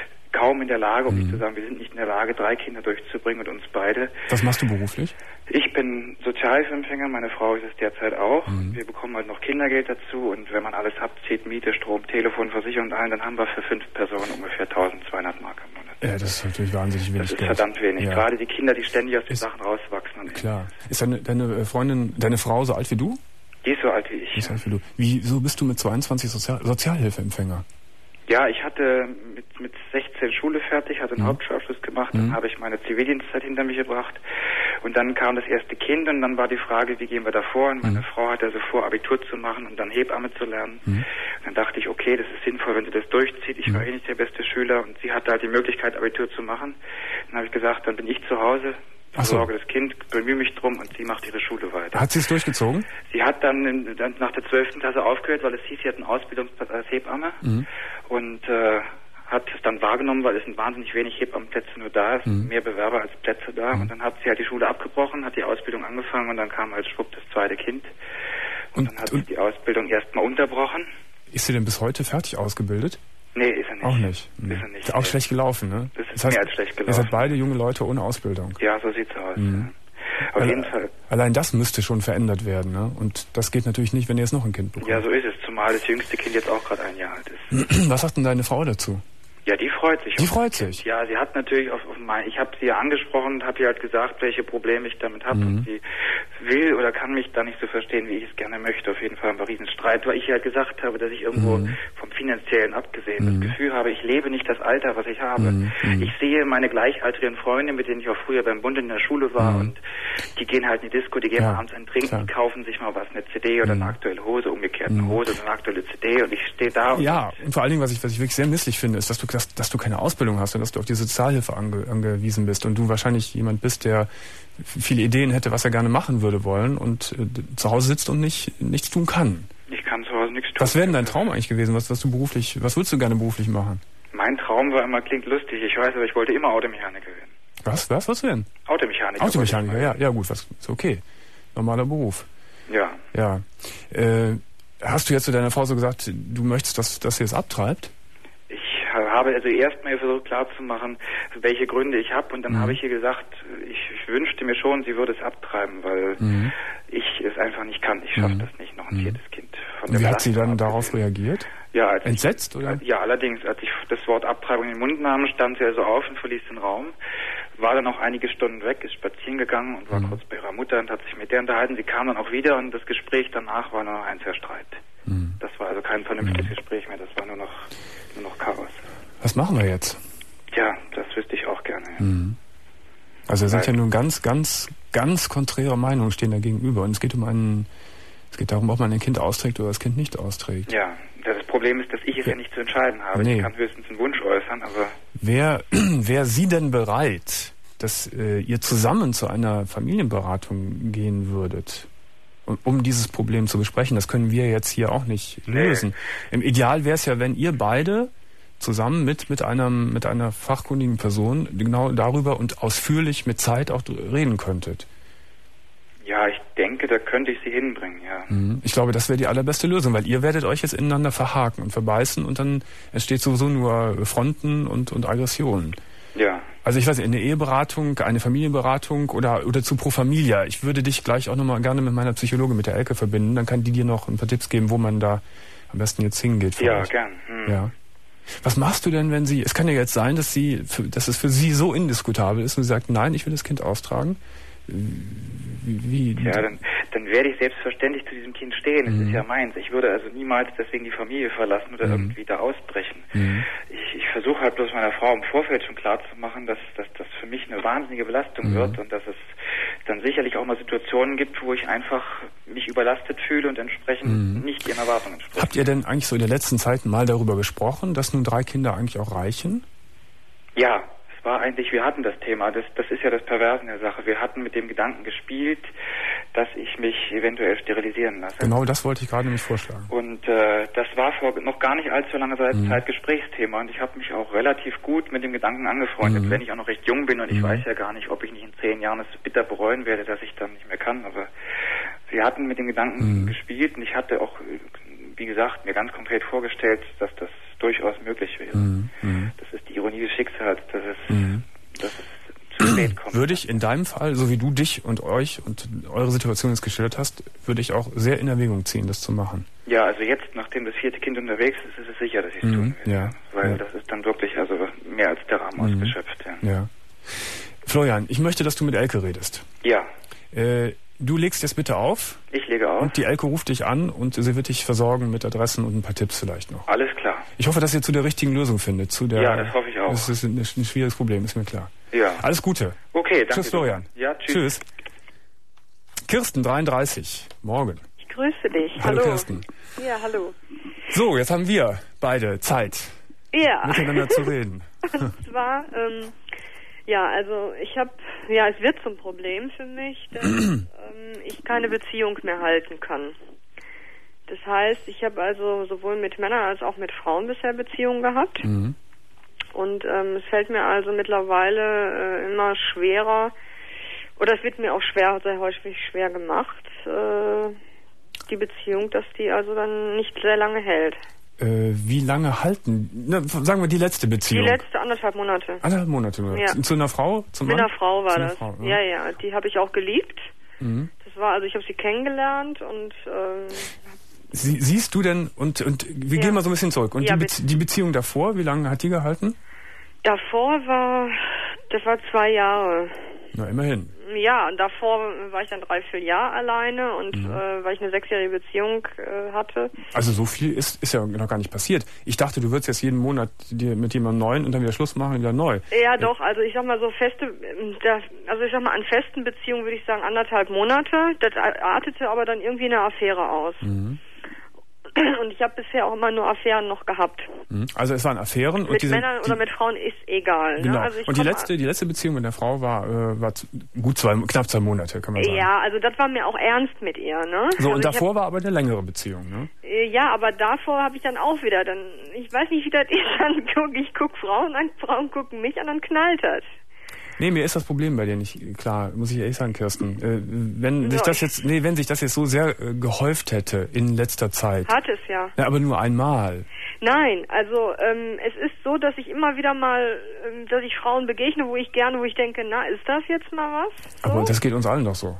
kaum in der Lage, um nicht zu sagen, wir sind nicht in der Lage, 3 Kinder durchzubringen und uns beide. Was machst du beruflich? Ich bin Sozialhilfeempfänger, meine Frau ist es derzeit auch. Wir bekommen halt noch Kindergeld dazu und wenn man alles abzieht, Miete, Strom, Telefon, Versicherung und allen, dann haben wir für 5 Personen ungefähr 1200 Mark im Monat. Ja, das ist natürlich wahnsinnig wenig Geld. Das ist verdammt wenig. Ja. Gerade die Kinder, die ständig aus den Sachen rauswachsen. Und klar. Ist deine Freundin, deine Frau so alt wie du? Die ist so alt wie ich. Die ist so alt wie du. Wieso bist du mit 22 Sozialhilfeempfänger? Ja, ich hatte mit 16 Schule fertig, hatte einen Hauptschulabschluss gemacht, dann habe ich meine Zivildienstzeit hinter mich gebracht und dann kam das erste Kind und dann war die Frage, wie gehen wir da vor? Und meine Frau hatte also vor, Abitur zu machen und dann Hebamme zu lernen. Und dann dachte ich, okay, das ist sinnvoll, wenn sie das durchzieht. Ich war eh nicht der beste Schüler und sie hatte halt die Möglichkeit, Abitur zu machen. Dann habe ich gesagt, dann bin ich zu Hause, versorge das Kind, bemühe mich drum und sie macht ihre Schule weiter. Hat sie es durchgezogen? Sie hat dann nach der 12. Klasse aufgehört, weil es hieß, sie hat einen Ausbildungsplatz als Hebamme und hat es dann wahrgenommen, weil es sind wahnsinnig wenig Hebammenplätze nur da, es sind mehr Bewerber als Plätze da und dann hat sie halt die Schule abgebrochen, hat die Ausbildung angefangen und dann kam halt schwupp das zweite Kind und dann hat sie die Ausbildung erstmal unterbrochen. Ist sie denn bis heute fertig ausgebildet? Nee, ist er nicht. Auch nicht. Ist er nicht. Ist auch schlecht gelaufen, ne? Das ist mehr als schlecht gelaufen. Ihr seid beide junge Leute ohne Ausbildung. Ja, so sieht's aus. Auf jeden Fall. Allein das müsste schon verändert werden, ne? Und das geht natürlich nicht, wenn ihr jetzt noch ein Kind bekommt. Ja, so ist es, zumal das jüngste Kind jetzt auch gerade 1 Jahr alt ist. Was sagt denn deine Frau dazu? Ja, die freut sich. Die freut sich? Ja, sie hat natürlich ich habe sie ja angesprochen und habe ihr halt gesagt, welche Probleme ich damit habe und sie will oder kann mich da nicht so verstehen, wie ich es gerne möchte. Auf jeden Fall ein Riesenstreit, weil ich ja halt gesagt habe, dass ich irgendwo vom Finanziellen abgesehen das Gefühl habe, ich lebe nicht das Alter, was ich habe. Ich sehe meine gleichaltrigen Freunde, mit denen ich auch früher beim Bund in der Schule war und die gehen halt in die Disco, die gehen abends einen trinken, die kaufen sich mal was, eine CD oder eine aktuelle Hose, umgekehrt eine Hose oder eine aktuelle CD und ich stehe da und vor allen Dingen, was ich wirklich sehr misslich finde, ist, dass du keine Ausbildung hast und dass du auf die Sozialhilfe angewiesen bist und du wahrscheinlich jemand bist, der viele Ideen hätte, was er gerne machen würde wollen und zu Hause sitzt und nichts tun kann. Ich kann zu Hause nichts tun. Was wäre denn dein Traum eigentlich gewesen? Was würdest du gerne beruflich machen? Mein Traum war immer, klingt lustig, ich weiß, aber ich wollte immer Automechaniker werden. Was denn? Automechaniker, ja gut, ist okay. Normaler Beruf. Ja. Hast du jetzt zu deiner Frau so gesagt, du möchtest, dass sie es abtreibt? Ich habe also erstmal versucht klarzumachen, welche Gründe ich habe und dann habe ich ihr gesagt, ich wünschte mir schon, sie würde es abtreiben, weil ich es einfach nicht kann. Ich schaffe das nicht, noch ein 4. Kind. Und wie hat sie dann darauf reagiert? Ja, entsetzt, oder? Ja, allerdings, als ich das Wort Abtreibung in den Mund nahm, stand sie also auf und verließ den Raum, war dann auch einige Stunden weg, ist spazieren gegangen und war kurz bei ihrer Mutter und hat sich mit der unterhalten. Sie kam dann auch wieder und das Gespräch danach war nur noch ein Streit. Das war also kein vernünftiges Gespräch mehr, das war nur noch Chaos. Was machen wir jetzt? Ja, das wüsste ich auch gerne. Ja. Also es sind ja nun ganz, ganz, ganz konträre Meinungen stehen da gegenüber und es geht darum, ob man ein Kind austrägt oder das Kind nicht austrägt. Ja, das Problem ist, dass ich es ja nicht zu entscheiden habe. Nee. Ich kann höchstens einen Wunsch äußern, aber... Wäre sie denn bereit, dass ihr zusammen zu einer Familienberatung gehen würdet, um dieses Problem zu besprechen? Das können wir jetzt hier auch nicht lösen. Im Ideal wäre es ja, wenn ihr beide zusammen mit einer fachkundigen Person genau darüber und ausführlich mit Zeit auch reden könntet. Ja, ich denke, da könnte ich sie hinbringen, ja. Ich glaube, das wäre die allerbeste Lösung, weil ihr werdet euch jetzt ineinander verhaken und verbeißen und dann entsteht sowieso nur Fronten und Aggressionen. Ja. Also ich weiß nicht, eine Eheberatung, eine Familienberatung oder zu Pro Familia. Ich würde dich gleich auch nochmal gerne mit meiner Psychologin, mit der Elke, verbinden. Dann kann die dir noch ein paar Tipps geben, wo man da am besten jetzt hingeht. Ja, gern. Ja. Was machst du denn, wenn es kann ja jetzt sein, dass es für sie so indiskutabel ist und sie sagt, nein, ich will das Kind austragen. Wie? Ja, dann werde ich selbstverständlich zu diesem Kind stehen. Es ist ja meins. Ich würde also niemals deswegen die Familie verlassen oder irgendwie da ausbrechen. Ich versuche halt bloß meiner Frau im Vorfeld schon klar zu machen, dass das für mich eine wahnsinnige Belastung wird und dass es dann sicherlich auch mal Situationen gibt, wo ich einfach mich überlastet fühle und entsprechend nicht ihren Erwartungen entspreche. Habt ihr denn eigentlich so in der letzten Zeit mal darüber gesprochen, dass nun 3 Kinder eigentlich auch reichen? Ja. Wir hatten das Thema, das ist ja das Perverse der Sache. Wir hatten mit dem Gedanken gespielt, dass ich mich eventuell sterilisieren lasse. Genau, das wollte ich gerade nämlich vorschlagen. Und das war vor noch gar nicht allzu langer Zeit Gesprächsthema und ich habe mich auch relativ gut mit dem Gedanken angefreundet, wenn ich auch noch recht jung bin und ich weiß ja gar nicht, ob ich nicht in 10 Jahren es bitter bereuen werde, dass ich dann nicht mehr kann. Aber wir hatten mit dem Gedanken gespielt und ich hatte auch, wie gesagt, mir ganz konkret vorgestellt, dass das durchaus möglich wäre. Das ist die Ironie des Schicksals. halt, dass es zu spät kommt. Würde ich in deinem Fall, so wie du dich und euch und eure Situation jetzt geschildert hast, würde ich auch sehr in Erwägung ziehen, das zu machen. Ja, also jetzt, nachdem das 4. Kind unterwegs ist, ist es sicher, dass ich es tun will. Ja. Weil das ist dann wirklich also mehr als der Rahmen ausgeschöpft. Ja. Florian, ich möchte, dass du mit Elke redest. Ja. Du legst jetzt bitte auf. Ich lege auf. Und die Elke ruft dich an und sie wird dich versorgen mit Adressen und ein paar Tipps vielleicht noch. Alles klar. Ich hoffe, dass ihr zu der richtigen Lösung findet. Ja, das hoffe ich auch. Das ist ein schwieriges Problem, ist mir klar. Ja. Alles Gute. Okay, danke. Tschüss, Florian. Ja, tschüss. Kirsten, 33. Morgen. Ich grüße dich. Hallo, Kirsten. Ja, hallo. So, jetzt haben wir beide Zeit, miteinander zu reden. Und zwar, also ich habe, es wird zum Problem für mich, dass ich keine Beziehung mehr halten kann. Das heißt, ich habe also sowohl mit Männern als auch mit Frauen bisher Beziehungen gehabt. Und es fällt mir also mittlerweile immer schwerer, oder es wird mir auch sehr häufig schwer gemacht, die Beziehung, dass die also dann nicht sehr lange hält. Wie lange halten? Sagen wir die letzte Beziehung. Die letzte 1,5 Monate. 1,5 Monate nur. Ja. Zu einer Frau? Zum Mann? Mit einer Frau war das. Frau, ja. Ja, die habe ich auch geliebt. Das war, also ich habe sie kennengelernt und siehst du denn, und wir gehen mal so ein bisschen zurück. Und die Beziehung davor, wie lange hat die gehalten? Davor war 2 Jahre. Na, immerhin. Ja, und davor war ich dann 3-4 Jahre alleine und weil ich eine 6-jährige Beziehung hatte. Also so viel ist ja noch gar nicht passiert. Ich dachte, du würdest jetzt jeden Monat mit jemandem neuen und dann wieder Schluss machen und wieder neu. Ja, doch, also ich sag mal so an festen Beziehungen würde ich sagen 1,5 Monate. Das artete aber dann irgendwie eine Affäre aus. Und ich habe bisher auch immer nur Affären noch gehabt. Also es waren Affären. Mit Männern oder mit Frauen ist egal. Genau. Ne? Also und die letzte Beziehung mit der Frau war knapp 2 Monate, kann man sagen. Ja, also das war mir auch ernst mit ihr. Ne? So, und davor war aber eine längere Beziehung, ne? Ja, aber davor habe ich dann auch wieder, ich weiß nicht, wie das ist, ich gucke Frauen an, Frauen gucken mich an, dann knallt das. Nee, mir ist das Problem bei dir nicht klar, muss ich ehrlich sagen, Kirsten. Wenn sich das jetzt so sehr gehäuft hätte in letzter Zeit. Hat es ja. Ja, aber nur einmal. Nein, also es ist so, dass ich immer wieder mal, dass ich Frauen begegne, wo ich denke, na, ist das jetzt mal was? So? Aber das geht uns allen doch so.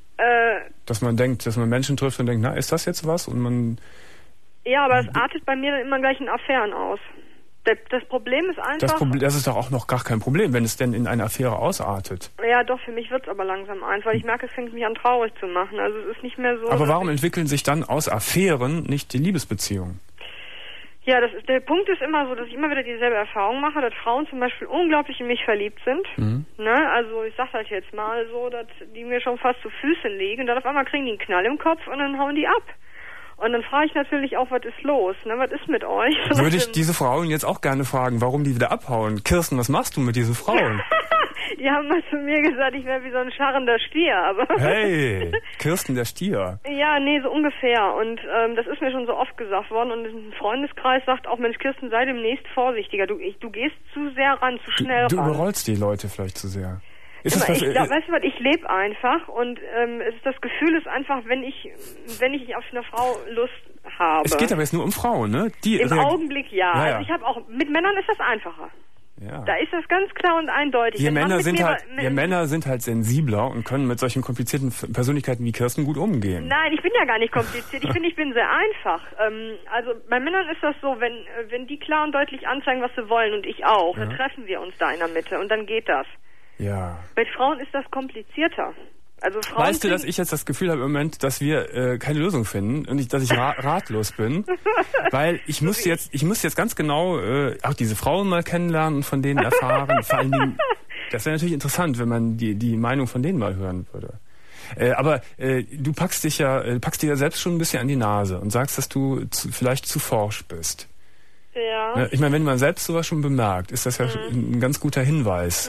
Dass man Menschen trifft und denkt, na, ist das jetzt was? Und man... Ja, aber es artet bei mir dann immer gleich in Affären aus. Das Problem ist einfach... Das ist doch auch noch gar kein Problem, wenn es denn in eine Affäre ausartet. Ja, doch, für mich wird es aber langsam eins, weil ich merke, es fängt mich an traurig zu machen. Also es ist nicht mehr so... Aber warum entwickeln sich dann aus Affären nicht die Liebesbeziehungen? Ja, der Punkt ist immer so, dass ich immer wieder dieselbe Erfahrung mache, dass Frauen zum Beispiel unglaublich in mich verliebt sind. Ne? Also ich sag halt jetzt mal so, dass die mir schon fast zu Füßen liegen und dann auf einmal kriegen die einen Knall im Kopf und dann hauen die ab. Und dann frage ich natürlich auch, was ist los? Ne? Was ist mit euch? Würde ich diese Frauen jetzt auch gerne fragen, warum die wieder abhauen. Kirsten, was machst du mit diesen Frauen? Die haben mal zu mir gesagt, ich wäre wie so ein scharrender Stier. Aber hey, Kirsten, der Stier. Ja, nee, so ungefähr. Und das ist mir schon so oft gesagt worden. Und ein Freundeskreis sagt auch, Mensch, Kirsten, sei demnächst vorsichtiger. Du gehst zu sehr ran, zu schnell ran. Du überrollst die Leute vielleicht zu sehr. Weißt du was, ich lebe einfach und das Gefühl ist einfach, wenn ich auf eine Frau Lust habe. Es geht aber jetzt nur um Frauen, ne? Im Augenblick ja. Also ich habe auch, mit Männern ist das einfacher. Ja. Da ist das ganz klar und eindeutig. Wir Männer sind halt sensibler und können mit solchen komplizierten Persönlichkeiten wie Kirsten gut umgehen. Nein, ich bin ja gar nicht kompliziert. Ich finde, ich bin sehr einfach. Also bei Männern ist das so, wenn die klar und deutlich anzeigen, was sie wollen und ich auch, dann treffen wir uns da in der Mitte und dann geht das. Ja. Bei Frauen ist das komplizierter. Also Frauen weißt du, dass ich jetzt das Gefühl habe im Moment, dass wir keine Lösung finden und dass ich ratlos bin, weil ich muss jetzt ganz genau auch diese Frauen mal kennenlernen und von denen erfahren. Vor allen Dingen, das wäre natürlich interessant, wenn man die Meinung von denen mal hören würde. Aber du packst dir ja selbst schon ein bisschen an die Nase und sagst, dass du vielleicht zu forsch bist. Ja. Ich meine, wenn man selbst sowas schon bemerkt, ist das ja ein ganz guter Hinweis.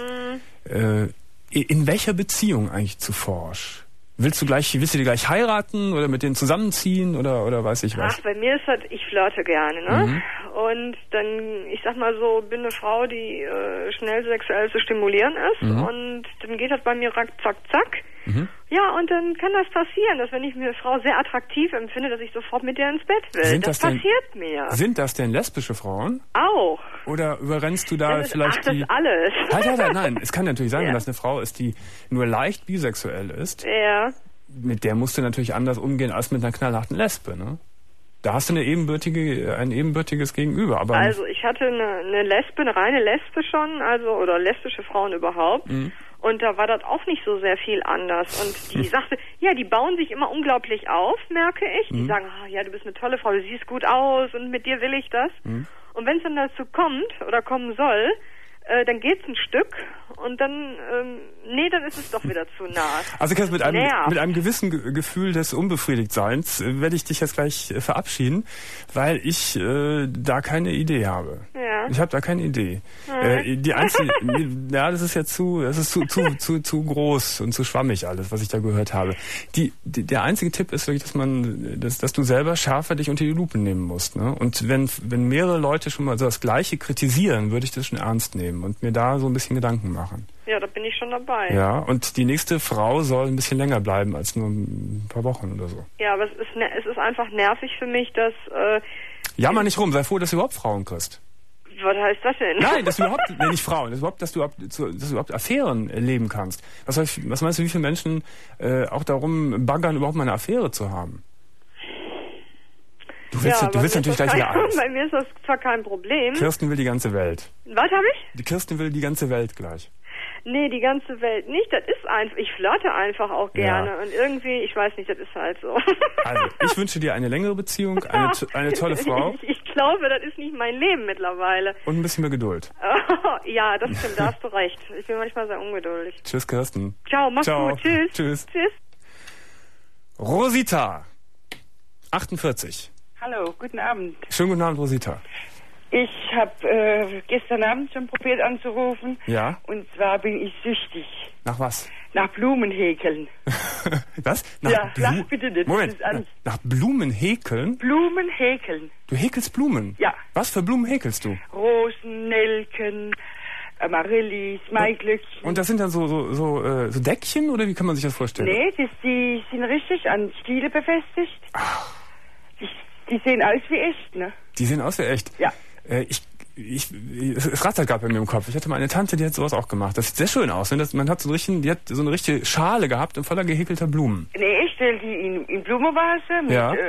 In welcher Beziehung eigentlich zu forsch? Willst du dir gleich heiraten oder mit denen zusammenziehen oder weiß ich was? Ach, bei mir ist halt, ich flirte gerne, ne? Und dann, ich sag mal so, bin eine Frau, die schnell sexuell zu stimulieren ist und dann geht das bei mir zack, zack. Ja, und dann kann das passieren, dass wenn ich eine Frau sehr attraktiv empfinde, dass ich sofort mit der ins Bett will. Das passiert mir. Sind das denn lesbische Frauen? Auch. Oder überrennst du da vielleicht die... Das alles. Halt, nein. Es kann natürlich sein, wenn das eine Frau ist, die nur leicht bisexuell ist. Ja. Mit der musst du natürlich anders umgehen als mit einer knallharten Lesbe, ne? Da hast du ein ebenbürtiges Gegenüber. Aber also ich hatte eine Lesbe, eine reine Lesbe schon, oder lesbische Frauen überhaupt. Mhm. Und da war das auch nicht so sehr viel anders. Und die sagte, ja, die bauen sich immer unglaublich auf, merke ich. Die sagen, ja, du bist eine tolle Frau, du siehst gut aus und mit dir will ich das. Und wenn es dann dazu kommt oder kommen soll, dann geht's ein Stück und dann, dann ist es doch wieder zu nah. Also mit einem gewissen Gefühl des Unbefriedigtseins werde ich dich jetzt gleich verabschieden, weil ich da keine Idee habe. Ja. Ich habe da keine Idee. Die einzige, das ist ja zu groß und zu schwammig alles, was ich da gehört habe. Der einzige Tipp ist wirklich, dass du selber schärfer dich unter die Lupe nehmen musst, ne? Und wenn mehrere Leute schon mal so das Gleiche kritisieren, würde ich das schon ernst nehmen und mir da so ein bisschen Gedanken machen. Ja, da bin ich schon dabei. Ja, und die nächste Frau soll ein bisschen länger bleiben als nur ein paar Wochen oder so. Ja, aber es ist einfach nervig für mich, dass... Jammer nicht rum, sei froh, dass du überhaupt Frauen kriegst. Was heißt das denn? Nein, dass du überhaupt, nicht Frauen, dass du überhaupt Affären leben kannst. Was meinst du, wie viele Menschen auch darum baggern, überhaupt mal eine Affäre zu haben? Du willst natürlich gleich wieder alles. Bei mir ist das zwar kein Problem. Kirsten will die ganze Welt. Was habe ich? Die Kirsten will die ganze Welt gleich. Nee, die ganze Welt nicht. Das ist einfach, ich flirte einfach auch gerne. Ja. Und irgendwie, ich weiß nicht, das ist halt so. Also, ich wünsche dir eine längere Beziehung, eine tolle Frau. Ich glaube, das ist nicht mein Leben mittlerweile. Und ein bisschen mehr Geduld. Ja, das stimmt, da hast du recht. Ich bin manchmal sehr ungeduldig. Tschüss, Kirsten. Ciao, mach's gut. Tschüss. Tschüss. Rosita, 48. Hallo, guten Abend. Schönen guten Abend, Rosita. Ich habe gestern Abend schon probiert anzurufen. Ja? Und zwar bin ich süchtig. Nach was? Nach Blumenhäkeln. Was? Sag bitte nicht. Moment, nach Blumenhäkeln? Blumenhäkeln. Du häkelst Blumen? Ja. Was für Blumen häkelst du? Rosen, Nelken, Amaryllis, Maiglöckchen. Und das sind dann so Deckchen, oder wie kann man sich das vorstellen? Nee, die sind richtig an Stiele befestigt. Ach. Die sehen aus wie echt, ne? Die sehen aus wie echt? Ja. Es rattert gerade bei mir im Kopf. Ich hatte mal eine Tante, die hat sowas auch gemacht. Das sieht sehr schön aus. Man hat die hat so eine richtige Schale gehabt und voller gehäkelter Blumen. Nee, ich stelle die in Blumenvase mit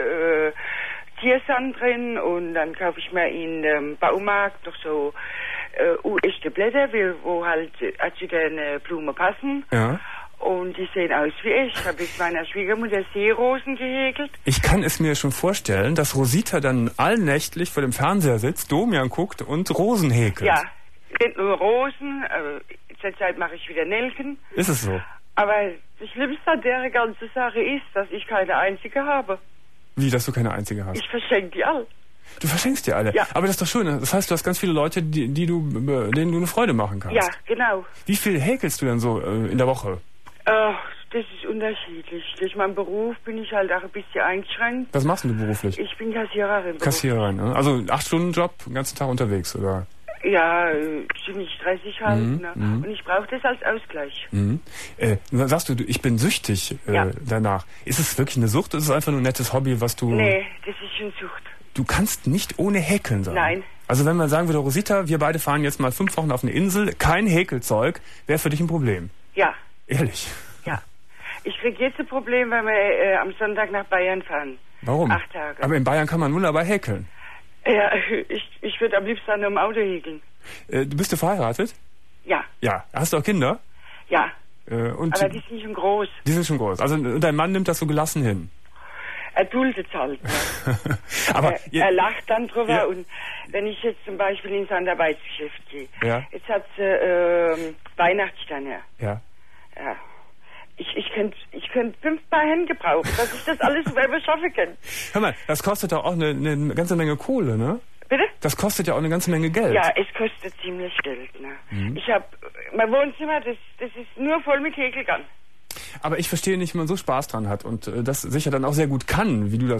Tiersand drin und dann kaufe ich mir in Baumarkt noch so echte Blätter, wo halt zu den Blumen passen. Ja. Und die sehen aus wie ich. Ich habe mit meiner Schwiegermutter Seerosen gehäkelt. Ich kann es mir schon vorstellen, dass Rosita dann allnächtlich vor dem Fernseher sitzt, Domian guckt und Rosen häkelt. Ja, sind nur Rosen. Zurzeit mache ich wieder Nelken. Ist es so? Aber das Schlimmste an der ganzen Sache ist, dass ich keine einzige habe. Wie, dass du keine einzige hast? Ich verschenke die alle. Du verschenkst die alle? Ja. Aber das ist doch schön. Das heißt, du hast ganz viele Leute, denen du eine Freude machen kannst. Ja, genau. Wie viel häkelst du denn so in der Woche? Das ist unterschiedlich. Durch meinen Beruf bin ich halt auch ein bisschen eingeschränkt. Was machst du beruflich? Ich bin Kassiererin. Kassiererin, ne? Also 8-Stunden-Job, den ganzen Tag unterwegs, oder? Ja, ziemlich stressig halt. Ne? Und ich brauche das als Ausgleich. Sagst du, ich bin süchtig danach. Ist es wirklich eine Sucht oder ist es einfach nur ein nettes Hobby, was du... Nee, das ist schon Sucht. Du kannst nicht ohne Häkeln sein. Nein. Also wenn man sagen würde, Rosita, wir beide fahren jetzt mal 5 Wochen auf eine Insel, kein Häkelzeug, wäre für dich ein Problem. Ja. Ehrlich? Ja. Ich kriege jetzt ein Problem, weil wir am Sonntag nach Bayern fahren. Warum? 8 Tage. Aber in Bayern kann man wunderbar häkeln. Ja, ich würde am liebsten an einem Auto häkeln. Bist du verheiratet? Ja. Ja. Hast du auch Kinder? Ja. Aber die sind schon groß. Die sind schon groß. Also dein Mann nimmt das so gelassen hin? Er duldet es halt. Ne? Aber er lacht dann drüber und wenn ich jetzt zum Beispiel ins Handarbeitsgeschäft gehe, jetzt hat Weihnachtssterne. Ja. Ja. Ich könnte 5 Paar Hände gebrauchen, dass ich das alles selber schaffen kann. Hör mal, das kostet doch auch eine ganze Menge Kohle, ne? Bitte? Das kostet ja auch eine ganze Menge Geld. Ja, es kostet ziemlich Geld, ne? Ich habe mein Wohnzimmer, das ist nur voll mit Häkelgarn. Aber ich verstehe nicht, wie man so Spaß dran hat und das sicher dann auch sehr gut kann, wie du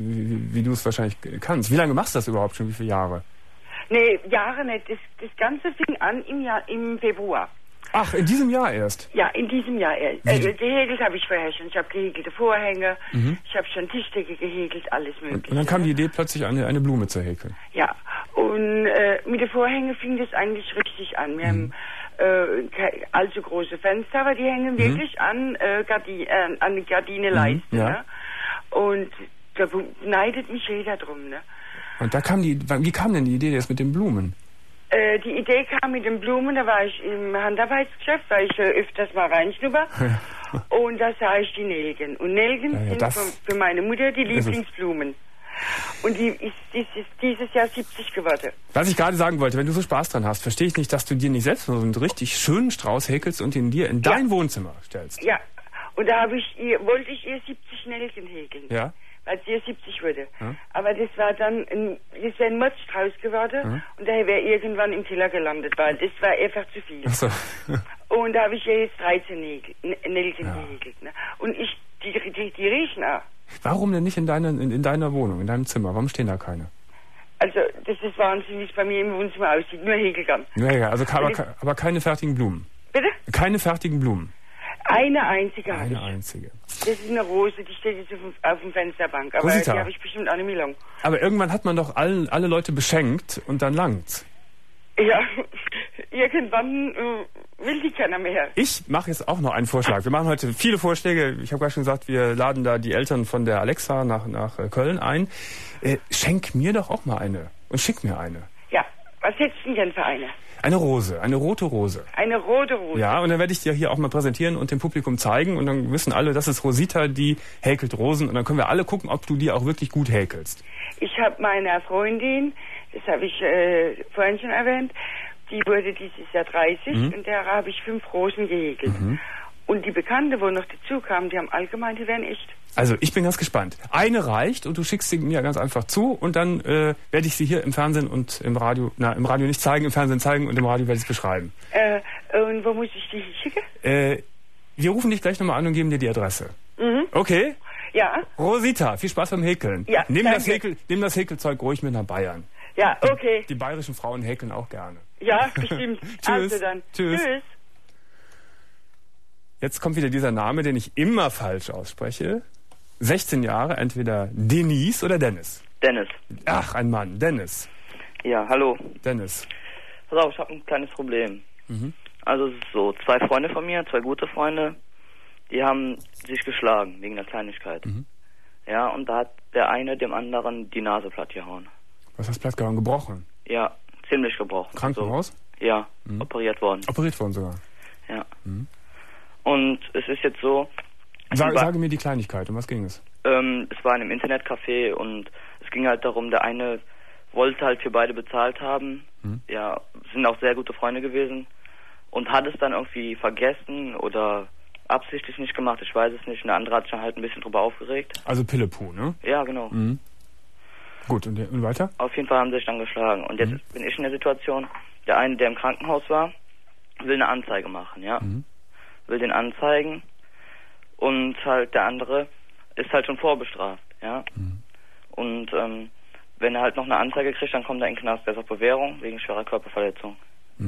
es wahrscheinlich kannst. Wie lange machst du das überhaupt schon? Wie viele Jahre? Nee, Jahre nicht. Das Ganze fing an im Februar. Ach, in diesem Jahr erst? Ja, in diesem Jahr erst. Gehäkelt habe ich vorher schon. Ich habe gehäkelte Vorhänge, ich habe schon Tischdecke gehäkelt, alles mögliche. Und dann kam die Idee, plötzlich eine Blume zu häkeln. Ja, und mit den Vorhängen fing das eigentlich richtig an. Wir haben allzu große Fenster, aber die hängen wirklich an die Gardineleiste. Ja. Ne? Und da neidet mich jeder drum. Ne? Und wie kam denn die Idee jetzt mit den Blumen? Die Idee kam mit den Blumen, da war ich im Handarbeitsgeschäft, weil ich öfters mal reinschnupper. Und da sah ich die Nelken. Und Nelken sind für meine Mutter die Lieblingsblumen. Und die ist dieses Jahr 70 geworden. Was ich gerade sagen wollte, wenn du so Spaß dran hast, verstehe ich nicht, dass du dir nicht selbst so einen richtig schönen Strauß häkelst und den dir in dein Wohnzimmer stellst. Ja, und da wollte ich ihr 70 Nelken häkeln. Ja. Weil sie 70 wurde. Aber das war dann ein Mordstrauß geworden und daher wäre irgendwann im Keller gelandet, weil das war einfach zu viel. Ach so. Und da habe ich ja jetzt 13 Nelken gehäkelt. Ne? Und die riechen auch. Warum denn nicht in deiner Wohnung, in deinem Zimmer? Warum stehen da keine? Also, das ist Wahnsinn, wie es bei mir im Wohnzimmer aussieht. Nur Häkelgarn. Ja, also aber keine fertigen Blumen. Bitte? Keine fertigen Blumen. Eine einzige habe ich. Eine einzige. Das ist eine Rose, die steht jetzt auf dem Fensterbank. Aber Rosita, die habe ich bestimmt auch nicht mehr lang. Aber irgendwann hat man doch alle Leute beschenkt und dann langt's. Ja, irgendwann will die keiner mehr. Ich mache jetzt auch noch einen Vorschlag. Wir machen heute viele Vorschläge. Ich habe gerade schon gesagt, wir laden da die Eltern von der Alexa nach Köln ein. Schenk mir doch auch mal eine und schick mir eine. Ja, was hättest du denn für eine? Eine Rose, eine rote Rose. Eine rote Rose? Ja, und dann werde ich dir hier auch mal präsentieren und dem Publikum zeigen. Und dann wissen alle, das ist Rosita, die häkelt Rosen. Und dann können wir alle gucken, ob du die auch wirklich gut häkelst. Ich habe meiner Freundin, das habe ich vorhin schon erwähnt, die wurde dieses Jahr 30 und der habe ich 5 Rosen gehäkelt. Und die Bekannte, wo noch dazu kam, die haben allgemein, die wären echt. Also ich bin ganz gespannt. Eine reicht und du schickst sie mir ganz einfach zu und dann werde ich sie hier im Fernsehen und im Radio, im Radio nicht zeigen, im Fernsehen zeigen und im Radio werde ich es beschreiben. Und wo muss ich die schicken? Wir rufen dich gleich nochmal an und geben dir die Adresse. Okay? Ja. Rosita, viel Spaß beim Häkeln. Ja, nimm das Häkelzeug ruhig mit nach Bayern. Ja, okay. Die bayerischen Frauen häkeln auch gerne. Ja, bestimmt. Tschüss. Also dann. Tschüss. Tschüss. Jetzt kommt wieder dieser Name, den ich immer falsch ausspreche. 16 Jahre, entweder Denise oder Dennis. Dennis. Ach, ein Mann, Dennis. Ja, hallo. Dennis. Pass auf, ich habe ein kleines Problem. Also es ist so, 2 Freunde von mir, 2 gute Freunde, die haben sich geschlagen wegen einer Kleinigkeit. Ja, und da hat der eine dem anderen die Nase platt gehauen. Was hast du platt gehauen? Gebrochen? Ja, ziemlich gebrochen. Krankenhaus? So. Ja, operiert worden. Operiert worden sogar? Ja. Und es ist jetzt so... Sage mir die Kleinigkeit, um was ging es? Es war in einem Internetcafé und es ging halt darum, der eine wollte halt für beide bezahlt haben. Ja, sind auch sehr gute Freunde gewesen. Und hat es dann irgendwie vergessen oder absichtlich nicht gemacht, ich weiß es nicht. Und der andere hat sich dann halt ein bisschen drüber aufgeregt. Also Pillepuh, ne? Ja, genau. Gut, und weiter? Auf jeden Fall haben sie sich dann geschlagen. Und jetzt bin ich in der Situation, der eine, der im Krankenhaus war, will eine Anzeige machen, ja. Will den anzeigen und halt der andere ist halt schon vorbestraft, ja. Und wenn er halt noch eine Anzeige kriegt, dann kommt er in den Knast, der ist auf Bewährung wegen schwerer Körperverletzung.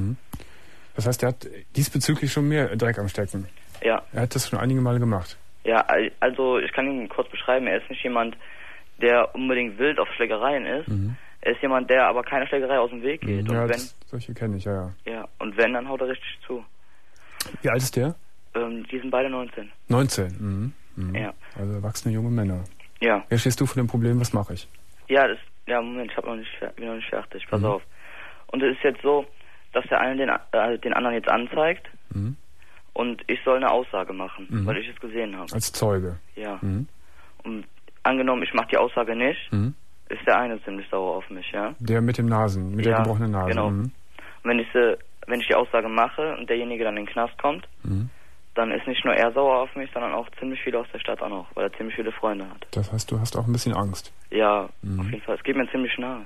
Das heißt, der hat diesbezüglich schon mehr Dreck am Stecken. Ja. Er hat das schon einige Male gemacht. Ja, also ich kann ihn kurz beschreiben, er ist nicht jemand, der unbedingt wild auf Schlägereien ist. Er ist jemand, der aber keine Schlägerei aus dem Weg geht. Ja, und solche kenne ich, ja. Ja, und wenn, dann haut er richtig zu. Wie alt ist der? Die sind beide 19. 19? Ja. Also erwachsene junge Männer. Ja. Jetzt stehst du vor dem Problem, was mache ich? Ja, Moment, ich bin noch nicht fertig, pass auf. Und es ist jetzt so, dass der eine den anderen jetzt anzeigt und ich soll eine Aussage machen, weil ich es gesehen habe. Als Zeuge? Ja. Und angenommen, ich mache die Aussage nicht, ist der eine ziemlich sauer auf mich, ja. Der mit dem der gebrochenen Nase. Genau. Und wenn ich die Aussage mache und derjenige dann in den Knast kommt, dann ist nicht nur er sauer auf mich, sondern auch ziemlich viele aus der Stadt auch noch, weil er ziemlich viele Freunde hat. Das heißt, du hast auch ein bisschen Angst? Ja, auf jeden Fall. Es geht mir ziemlich nahe.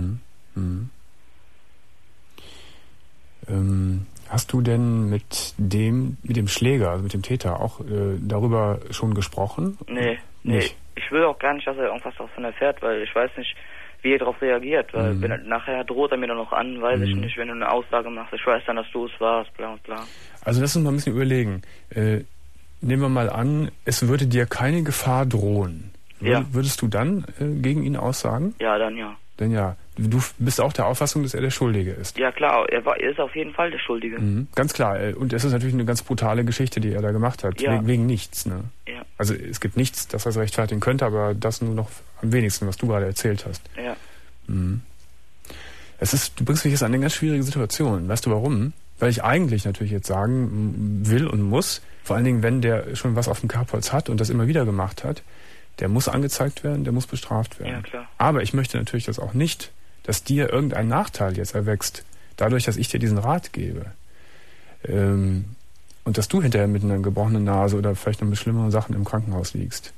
Hast du denn mit dem Schläger, also mit dem Täter, auch darüber schon gesprochen? Nee. Ich will auch gar nicht, dass er irgendwas davon erfährt, weil ich weiß nicht, wie er darauf reagiert. Weil nachher droht er mir dann noch an, weiß ich nicht, wenn du eine Aussage machst, ich weiß dann, dass du es warst, bla und bla. Also lass uns mal ein bisschen überlegen. Nehmen wir mal an, es würde dir keine Gefahr drohen. Würdest du dann gegen ihn aussagen? Ja, dann ja. Denn ja, du bist auch der Auffassung, dass er der Schuldige ist. Ja klar, er ist auf jeden Fall der Schuldige. Ganz klar. Und es ist natürlich eine ganz brutale Geschichte, die er da gemacht hat. Ja. Wegen nichts. Ne? Ja. Also es gibt nichts, das er rechtfertigen könnte, aber das nur noch am wenigsten, was du gerade erzählt hast. Ja. Du bringst mich jetzt an eine ganz schwierige Situation. Weißt du warum? Weil ich eigentlich natürlich jetzt sagen will und muss, vor allen Dingen, wenn der schon was auf dem Kerbholz hat und das immer wieder gemacht hat, der muss angezeigt werden, der muss bestraft werden. Ja, klar. Aber ich möchte natürlich das auch nicht, dass dir irgendein Nachteil jetzt erwächst, dadurch, dass ich dir diesen Rat gebe. Und dass du hinterher mit einer gebrochenen Nase oder vielleicht noch mit schlimmeren Sachen im Krankenhaus liegst.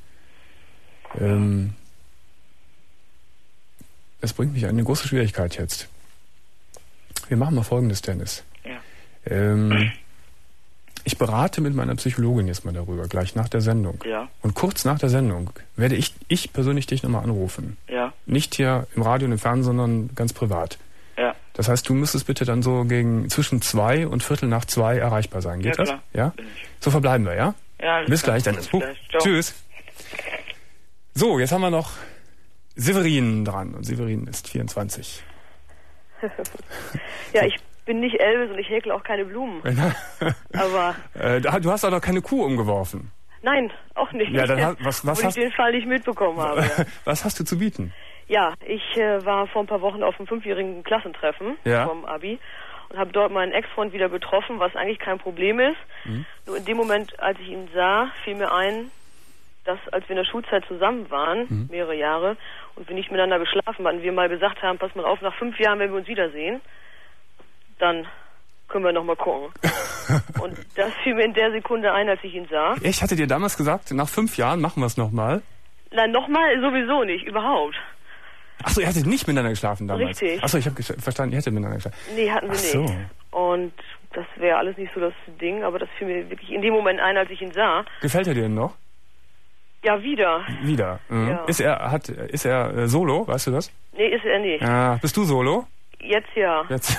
Das bringt mich an eine große Schwierigkeit jetzt. Wir machen mal Folgendes, Dennis. Ja. Ich berate mit meiner Psychologin jetzt mal darüber, gleich nach der Sendung. Ja. Und kurz nach der Sendung werde ich persönlich dich nochmal anrufen. Ja. Nicht hier im Radio und im Fernsehen, sondern ganz privat. Ja. Das heißt, du müsstest bitte dann so gegen zwischen 2 und 1:15 erreichbar sein. Geht das? Klar. Ja? So verbleiben wir, ja? Ja. Bis gleich, Dennis. Tschüss. So, jetzt haben wir noch Severin dran. Und Severin ist 24. Ja, ich bin nicht Elvis und ich häkle auch keine Blumen. Aber du hast doch noch keine Kuh umgeworfen. Nein, auch nicht. Ja, dann was ich den Fall nicht mitbekommen habe. Ja. Was hast du zu bieten? Ja, ich war vor ein paar Wochen auf einem 5-jährigen Klassentreffen vom Abi und habe dort meinen Ex-Freund wieder getroffen, was eigentlich kein Problem ist. Nur in dem Moment, als ich ihn sah, fiel mir ein, dass als wir in der Schulzeit zusammen waren, mehrere Jahre, und wir nicht miteinander geschlafen hatten, wir mal gesagt haben, pass mal auf, nach 5 Jahren, wenn wir uns wiedersehen, dann können wir nochmal gucken. Und das fiel mir in der Sekunde ein, als ich ihn sah. Ich hatte dir damals gesagt, nach 5 Jahren machen wir es nochmal. Nein, nochmal sowieso nicht, überhaupt. Achso, ihr hattet nicht miteinander geschlafen damals? Richtig. Achso, ich habe verstanden, ihr hättet miteinander geschlafen. Nee, hatten wir nicht. So. Und das wäre alles nicht so das Ding, aber das fiel mir wirklich in dem Moment ein, als ich ihn sah. Gefällt er dir denn noch? Ja, wieder. Wieder? Mhm. Ja. Ist er solo, weißt du das? Nee, ist er nicht. Ah, bist du solo? Jetzt ja. Jetzt.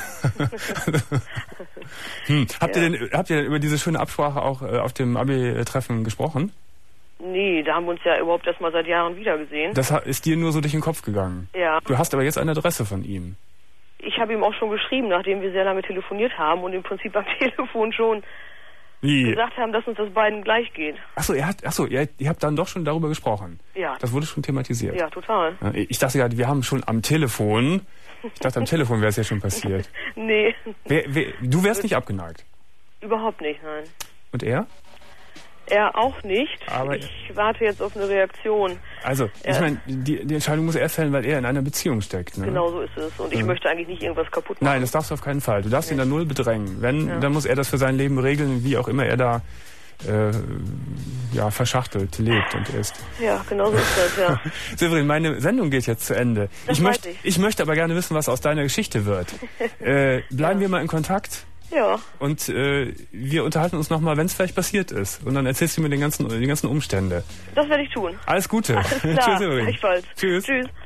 Habt ihr denn über diese schöne Absprache auch auf dem Abi-Treffen gesprochen? Nee, da haben wir uns ja überhaupt erst mal seit Jahren wieder gesehen. Das ist dir nur so durch den Kopf gegangen? Ja. Du hast aber jetzt eine Adresse von ihm. Ich habe ihm auch schon geschrieben, nachdem wir sehr lange telefoniert haben und im Prinzip am Telefon schon gesagt haben, dass uns das beiden gleich geht. Achso, ihr habt dann doch schon darüber gesprochen? Ja. Das wurde schon thematisiert? Ja, total. Ich dachte ja, wir haben schon am Telefon... Ich dachte, am Telefon wäre es ja schon passiert. Nee. Du wärst nicht abgeneigt? Überhaupt nicht, nein. Und er? Er auch nicht. Aber ich warte jetzt auf eine Reaktion. Also, ich meine, die Entscheidung muss er fällen, weil er in einer Beziehung steckt. Ne? Genau so ist es. Und ich möchte eigentlich nicht irgendwas kaputt machen. Nein, das darfst du auf keinen Fall. Du darfst ihn da null bedrängen. Wenn, dann muss er das für sein Leben regeln, wie auch immer er da verschachtelt lebt und ist. Ja, genau so ist das, ja. Severin, meine Sendung geht jetzt zu Ende. Ich möchte aber gerne wissen, was aus deiner Geschichte wird. Bleiben wir mal in Kontakt? Ja. Und wir unterhalten uns nochmal, wenn es vielleicht passiert ist. Und dann erzählst du mir die ganzen Umstände. Das werde ich tun. Alles Gute. Alles klar. Tschüss, Severin. Gleichfalls. Tschüss. Tschüss.